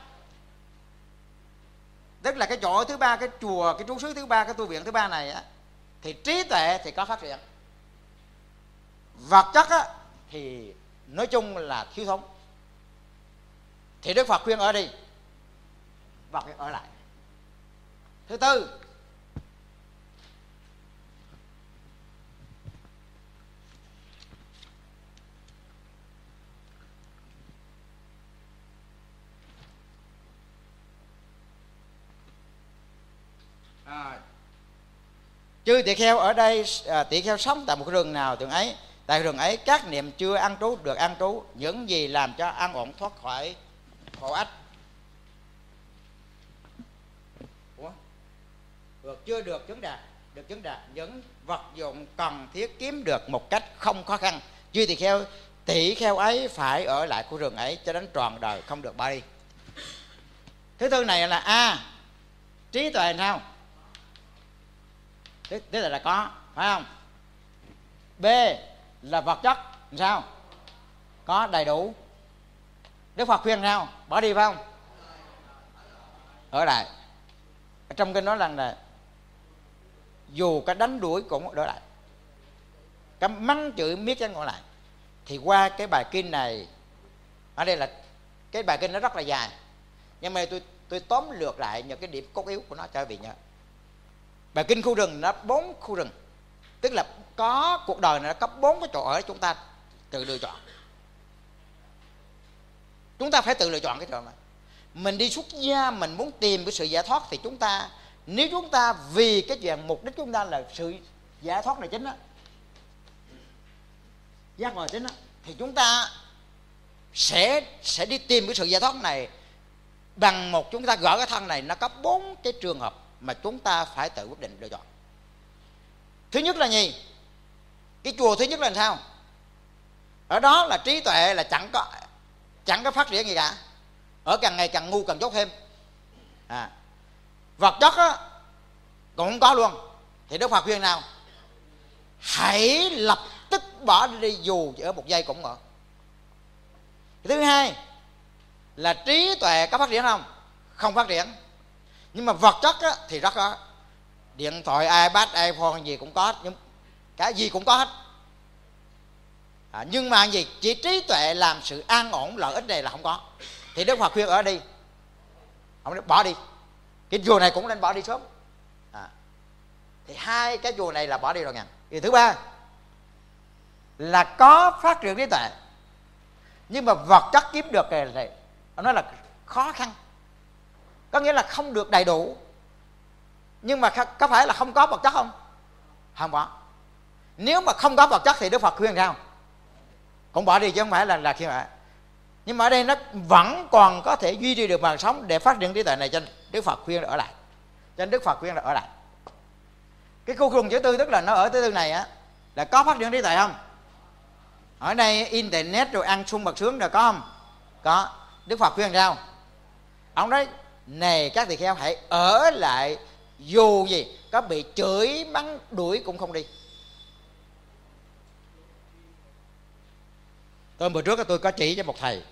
tức là cái chỗ thứ ba, cái chùa, cái trú xứ thứ ba, cái tu viện thứ ba này á, thì trí tuệ thì có phát triển, vật chất á thì nói chung là thiếu thốn. Thì Đức Phật khuyên ở đi, và ở lại. Thứ tư, à, chư tỳ kheo ở đây, à, tỳ kheo sống tại một rừng nào thường ấy, tại rừng ấy các niệm chưa an trú, được an trú, những gì làm cho an ổn, thoát khỏi khổ ách. Ủa? Được chưa được chứng đạt, được chứng đạt, những vật dụng cần thiết kiếm được một cách không khó khăn. Chư tỳ kheo, tỷ kheo ấy phải ở lại khu rừng ấy cho đến trọn đời, không được bỏ đi. Thứ tư này là A, trí tuệ sao? Thế, thế là, là có, phải không? B là vật chất sao? Có đầy đủ. Đức Phật khuyên sao? Bỏ đi phải không? Ở lại. Ở trong kinh nói rằng là dù có đánh đuổi cũng ở lại, cái mắng chửi miết cho ngồi lại. Thì qua cái bài kinh này, ở đây là cái bài kinh nó rất là dài, nhưng mà tôi tôi tóm lược lại những cái điểm cốt yếu của nó cho quý vị nhớ. Bài kinh khu rừng nó bốn khu rừng, tức là có cuộc đời này nó có bốn cái chỗ ở, chúng ta tự lựa chọn. Chúng ta phải tự lựa chọn cái chỗ này. Mình đi xuất gia, mình muốn tìm cái sự giải thoát thì chúng ta, nếu chúng ta vì cái chuyện mục đích chúng ta là sự giải thoát là chính á, giác ngộ chính á, thì chúng ta sẽ sẽ đi tìm cái sự giải thoát này bằng một chúng ta gỡ cái thân này, nó có bốn cái trường hợp mà chúng ta phải tự quyết định lựa chọn. Thứ nhất là gì? Cái chùa thứ nhất là sao? Ở đó là trí tuệ là chẳng có chẳng có phát triển gì cả, ở càng ngày càng ngu càng dốt thêm. À, vật chất á, cũng không có luôn. Thì Đức Phật khuyên nào? Hãy lập tức bỏ đi dù ở một giây cũng được. Thứ hai là trí tuệ có phát triển không? Không phát triển. Nhưng mà vật chất á, thì rất có. Điện thoại, iPad, iPhone gì cũng có, nhưng cái gì cũng có hết. À, nhưng mà gì? Chỉ trí tuệ làm sự an ổn lợi ích này là không có. Thì Đức Phật khuyên ở đi, không nên bỏ đi. Cái chùa này cũng nên bỏ đi sớm. À, thì hai cái chùa này là bỏ đi rồi nha. Thì thứ ba là có phát triển trí tuệ, nhưng mà vật chất kiếm được thì nó là khó khăn, có nghĩa là không được đầy đủ. Nhưng mà có phải là không có vật chất không? Không có. Nếu mà không có vật chất thì Đức Phật khuyên sao? Cũng bỏ đi chứ không phải là là khi mà. Nhưng mà ở đây nó vẫn còn có thể duy trì được mạng sống để phát triển trí tuệ này, cho nên Đức Phật khuyên là ở lại. Cho nên Đức Phật khuyên là ở lại. Cái khu rừng thứ tư, tức là nó ở thứ tư này á, là có phát triển trí tuệ không? Ở đây internet rồi ăn sung bật sướng rồi có không? Có. Đức Phật khuyên sao? Ông nói này các tỳ kheo hãy ở lại, dù gì có bị chửi mắng đuổi cũng không đi. Tôi bữa trước tôi có chỉ cho một thầy,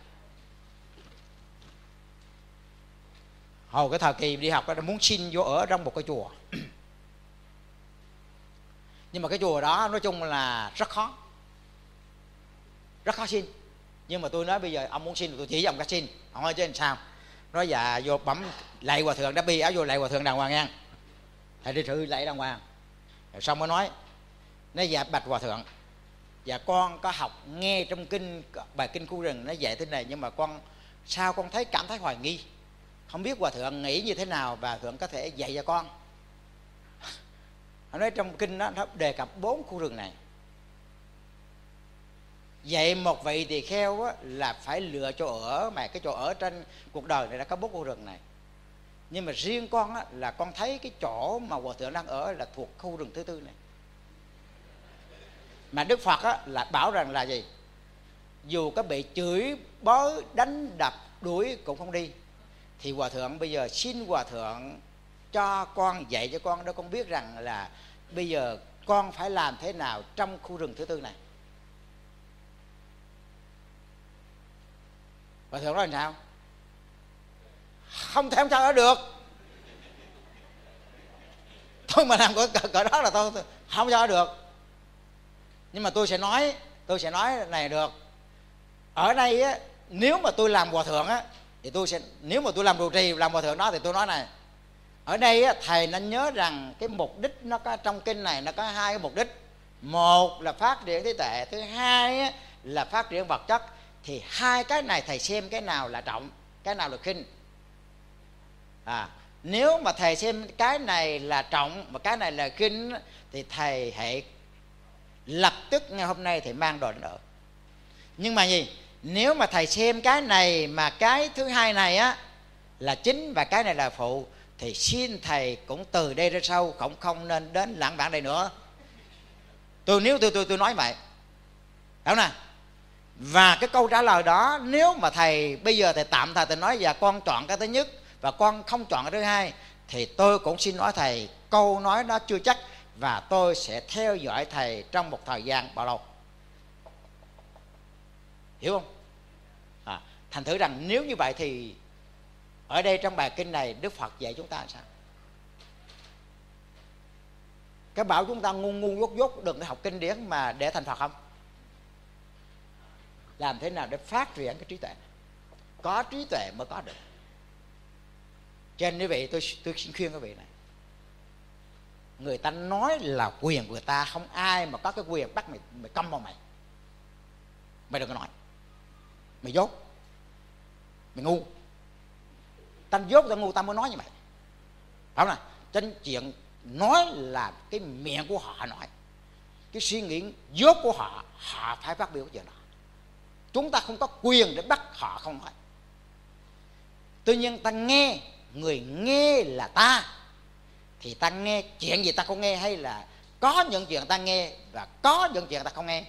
hồi cái thời kỳ đi học, nó muốn xin vô ở trong một cái chùa. Nhưng mà cái chùa đó nói chung là rất khó, rất khó xin. Nhưng mà tôi nói bây giờ ông muốn xin tôi chỉ cho ông cách xin. Ông nói chứ làm sao? Nói dạ vô bấm lạy hòa thượng, đã bi áo vô lạy hòa thượng đàng hoàng nha. Thầy đi thử lạy đàng hoàng. Rồi xong mới nói, nó dạ bạch hòa thượng, dạ con có học nghe trong kinh bài kinh khu rừng nó dạy thế này, nhưng mà con sao con thấy cảm thấy hoài nghi, không biết hòa thượng nghĩ như thế nào và hòa thượng có thể dạy cho con. Họ nói trong kinh đó nó đề cập bốn khu rừng này. Vậy một vị tỳ kheo á, là phải lựa chỗ ở, mà cái chỗ ở trên cuộc đời này đã có bốn khu rừng này. Nhưng mà riêng con á, là con thấy cái chỗ mà hòa thượng đang ở là thuộc khu rừng thứ tư này. Mà Đức Phật á, là bảo rằng là gì? Dù có bị chửi bới đánh đập đuổi cũng không đi. Thì hòa thượng bây giờ xin hòa thượng cho con, dạy cho con để con biết rằng là bây giờ con phải làm thế nào trong khu rừng thứ tư này. Hòa thượng nói làm sao? Không thể không sao ở được. Tôi mà làm cỡ, cỡ đó là tôi, tôi không cho được. Nhưng mà tôi sẽ nói, tôi sẽ nói này được. Ở đây á, nếu mà tôi làm hòa thượng á, thì tôi sẽ, nếu mà tôi làm trụ trì làm hòa thượng đó thì tôi nói này. Ở đây á, thầy nên nhớ rằng cái mục đích nó có trong kinh này nó có hai cái mục đích. Một là phát triển trí tuệ, thứ hai á, là phát triển vật chất. Thì hai cái này thầy xem cái nào là trọng, cái nào là khinh. À, nếu mà thầy xem cái này là trọng mà cái này là khinh thì thầy hãy lập tức ngày hôm nay thầy mang đồ đến ở. Nhưng mà gì? Nếu mà thầy xem cái này mà cái thứ hai này á là chính và cái này là phụ, thì xin thầy cũng từ đây ra sau cũng không nên đến lãng vãng đây nữa. Tôi nếu tôi tôi tôi nói vậy, đúng nè. Và cái câu trả lời đó, nếu mà thầy bây giờ thầy tạm thời thầy nói và con chọn cái thứ nhất và con không chọn cái thứ hai, thì tôi cũng xin nói thầy câu nói đó chưa chắc, và tôi sẽ theo dõi thầy trong một thời gian bao lâu. Hiểu không? À, thành thử rằng nếu như vậy thì ở đây trong bài kinh này Đức Phật dạy chúng ta sao? Cái bảo chúng ta ngu ngu dốt dốt đừng học kinh điển mà để thành Phật không? Làm thế nào để phát triển cái trí tuệ? Có trí tuệ mới có được. Cho nên quý vị, tôi, tôi xin khuyên quý vị này, người ta nói là quyền của người ta, không ai mà có cái quyền bắt mày, mày câm vào mày. Mày đừng có nói. Mày dốt, mày ngu. Ta dốt, ta ngu, ta mới nói như vậy. Phải không nào? Trên chuyện nói là cái miệng của họ nói, cái suy nghĩ dốt của họ, họ phải phát biểu cái chuyện đó. Chúng ta không có quyền để bắt họ không nói. Tuy nhiên ta nghe, người nghe là ta, thì ta nghe chuyện gì ta không nghe, hay là có những chuyện ta nghe và có những chuyện ta không nghe?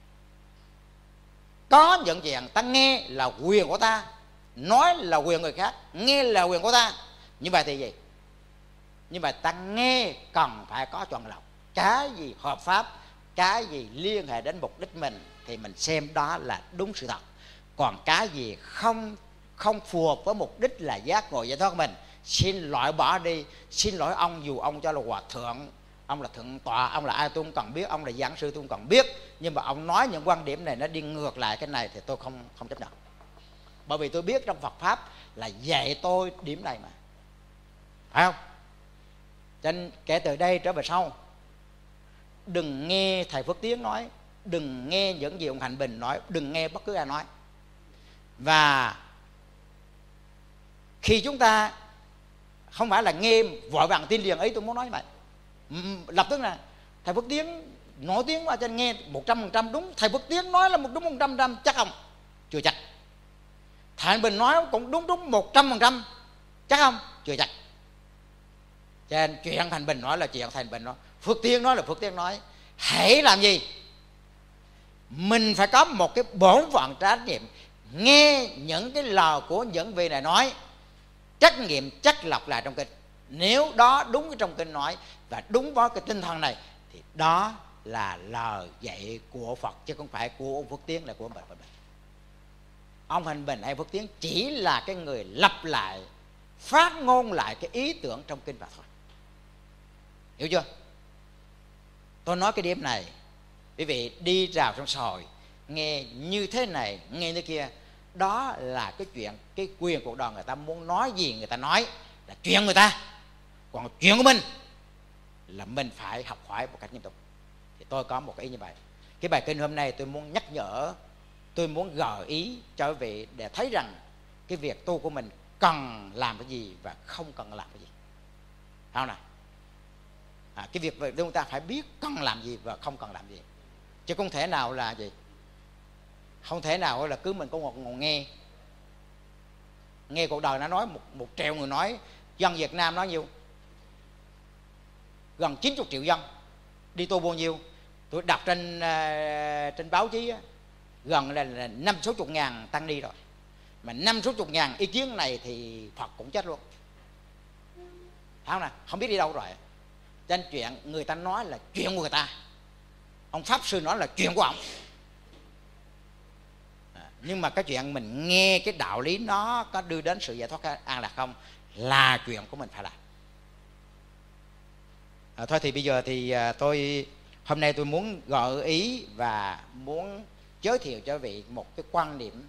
Có những chuyện ta nghe là quyền của ta, nói là quyền người khác, nghe là quyền của ta. Như vậy thì gì? Như vậy ta nghe cần phải có chọn lọc. Cái gì hợp pháp, cái gì liên hệ đến mục đích mình thì mình xem đó là đúng sự thật. Còn cái gì không không phù hợp với mục đích là giác ngộ giải thoát của mình, xin loại bỏ đi. Xin lỗi ông, dù ông cho là hòa thượng, ông là thượng tọa, ông là ai tôi không cần biết, ông là giảng sư tôi không cần biết, nhưng mà ông nói những quan điểm này nó đi ngược lại cái này thì tôi không không chấp nhận. Bởi vì tôi biết trong Phật pháp là dạy tôi điểm này mà, phải không? Cho nên kể từ đây trở về sau, đừng nghe thầy Phước Tiến nói, đừng nghe những gì ông Hạnh Bình nói, đừng nghe bất cứ ai nói. Và khi chúng ta không phải là nghe vội vàng tin liền ấy, tôi muốn nói như vậy, lập tức là thầy Phước Tiến nổi tiếng quá cho nên nghe một trăm phần trăm đúng. Thầy Phước Tiến nói là một đúng một trăm phần trăm chắc không? Chưa chắc. Thầy Bình nói cũng đúng đúng một trăm phần trăm chắc không? Chưa chắc. Cho nên chuyện Thành Bình nói là chuyện Thành Bình nói, Phước Tiến nói là Phước Tiến nói. Hãy làm gì? Mình phải có một cái bổn phận trách nhiệm, nghe những cái lời của những vị này nói, trách nhiệm chắc lọc lại trong kinh. Nếu đó đúng cái trong kinh nói và đúng với cái tinh thần này thì đó là lời dạy của Phật, chứ không phải của ông Phước Tiến, là của ông Bạch Bình. Ông Hành Bình hay Phước Tiến chỉ là cái người lặp lại, phát ngôn lại cái ý tưởng trong kinh Phật thôi. Hiểu chưa? Tôi nói cái điểm này, quý vị đi rào trong xã hội nghe như thế này, nghe như kia, đó là cái chuyện, cái quyền cuộc đời. Người ta muốn nói gì người ta nói, là chuyện người ta. Còn chuyện của mình là mình phải học hỏi một cách nghiêm túc. Thì tôi có một cái ý như vậy. Cái bài kinh hôm nay tôi muốn nhắc nhở, tôi muốn gợi ý cho quý vị để thấy rằng cái việc tu của mình cần làm cái gì và không cần làm cái gì. Không nào? À, cái việc về chúng ta phải biết cần làm gì và không cần làm gì, chứ không thể nào là gì, không thể nào là cứ mình có một ngồi nghe nghe cuộc đời nó nói một, một triệu người nói. Dân Việt Nam nói nhiêu? Gần chín mươi triệu dân. Đi tu bao nhiêu? Tôi đọc trên uh, trên báo chí á, gần là, là năm sáu chục ngàn tăng ni rồi. Mà năm sáu chục ngàn ý kiến này thì Phật cũng chết luôn. Không nè, không biết đi đâu rồi. Trên chuyện người ta nói là chuyện của người ta, ông Pháp Sư nói là chuyện của ông. À, nhưng mà cái chuyện mình nghe cái đạo lý nó có đưa đến sự giải thoát an lạc không là chuyện của mình phải làm. À, thôi thì bây giờ thì à, tôi hôm nay tôi muốn gợi ý và muốn giới thiệu cho quý vị một cái quan điểm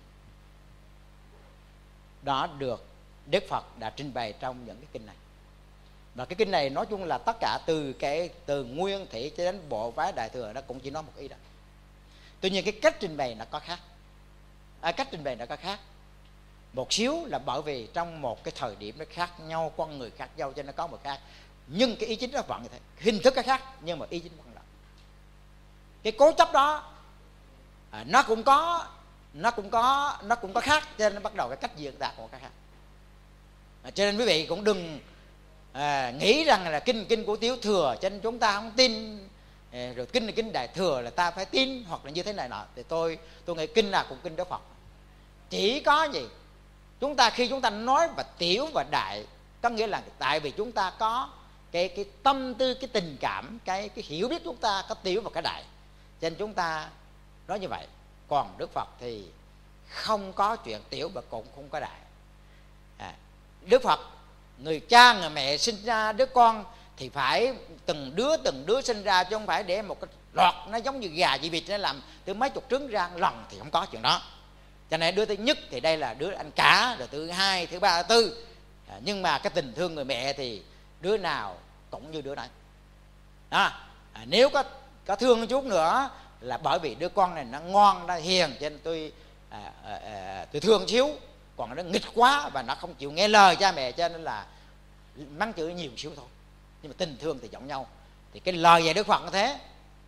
đó được Đức Phật đã trình bày trong những cái kinh này. Và cái kinh này nói chung là tất cả từ cái từ nguyên thủy cho đến bộ phái Đại Thừa nó cũng chỉ nói một ý đó. Tuy nhiên cái cách trình bày nó có khác. À, cách trình bày nó có khác một xíu là bởi vì trong một cái thời điểm nó khác nhau, con người khác nhau cho nên nó có một khác. Nhưng cái ý chính nó vẫn như thế, hình thức nó khác nhưng mà ý chính vẫn là cái cố chấp đó. À, nó cũng có nó cũng có nó cũng có khác, cho nên nó bắt đầu cái cách diễn đạt của cái khác. À, cho nên quý vị cũng đừng à, nghĩ rằng là kinh kinh của Tiểu Thừa cho nên chúng ta không tin, à, rồi kinh là kinh Đại Thừa là ta phải tin, hoặc là như thế này nọ. Thì tôi tôi nghĩ kinh là cũng kinh Đức Phật. Chỉ có gì chúng ta khi chúng ta nói và tiểu và đại, có nghĩa là tại vì chúng ta có cái cái tâm tư, cái tình cảm, cái cái hiểu biết, chúng ta có tiểu và cái đại, cho nên chúng ta nói như vậy. Còn Đức Phật thì không có chuyện tiểu và cũng không có đại. À, Đức Phật, người cha người mẹ sinh ra đứa con thì phải từng đứa từng đứa sinh ra, chứ không phải để một cái loạt nó giống như gà dị vịt nó làm từ mấy chục trứng ra lần, thì không có chuyện đó. Cho nên đứa thứ nhất thì đây là đứa anh cả, rồi thứ hai, thứ ba, thứ tư. À, nhưng mà cái tình thương người mẹ thì đứa nào cũng như đứa này. À, à, nếu có có thương chút nữa là bởi vì đứa con này nó ngoan, nó hiền, cho nên tôi à, à, à, tôi thương xíu. Còn nó nghịch quá và nó không chịu nghe lời cha mẹ, cho nên là mắng chửi nhiều xíu thôi. Nhưng mà tình thương thì giống nhau. Thì cái lời dạy Đức Phật như thế.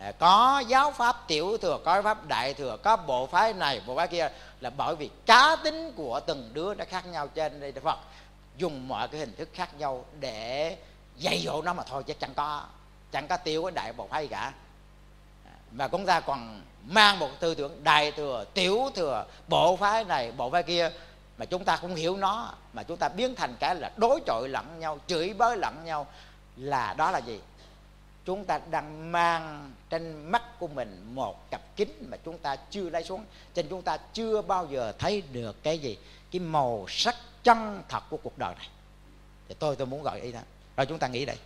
có giáo pháp tiểu thừa, có giáo pháp đại thừa, có bộ phái này bộ phái kia, là bởi vì cá tính của từng đứa nó khác nhau. Trên đây Phật dùng mọi cái hình thức khác nhau để dạy dỗ nó mà thôi, chứ chẳng có chẳng có tiêu cái đại bộ phái gì cả. Và chúng ta còn mang một tư tưởng đại thừa, tiểu thừa, bộ phái này bộ phái kia, mà chúng ta không hiểu nó, mà chúng ta biến thành cái là đối chọi lẫn nhau, chửi bới lẫn nhau. Là đó là gì? Chúng ta đang mang trên mắt của mình một cặp kính mà chúng ta chưa lấy xuống, cho nên chúng ta chưa bao giờ thấy được cái gì, cái màu sắc chân thật của cuộc đời này. Thì tôi tôi muốn gọi ý đó. Rồi chúng ta nghĩ đây.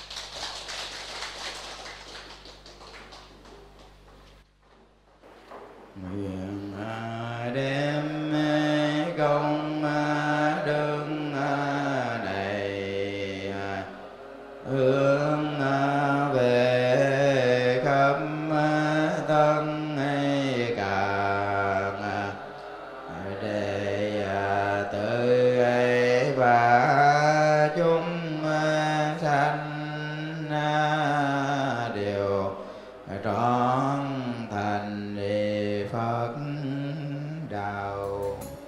Nguyện đem công đức này hướng về khắp tân càng, để tự và chúng sanh đều trọn thành Phật đạo.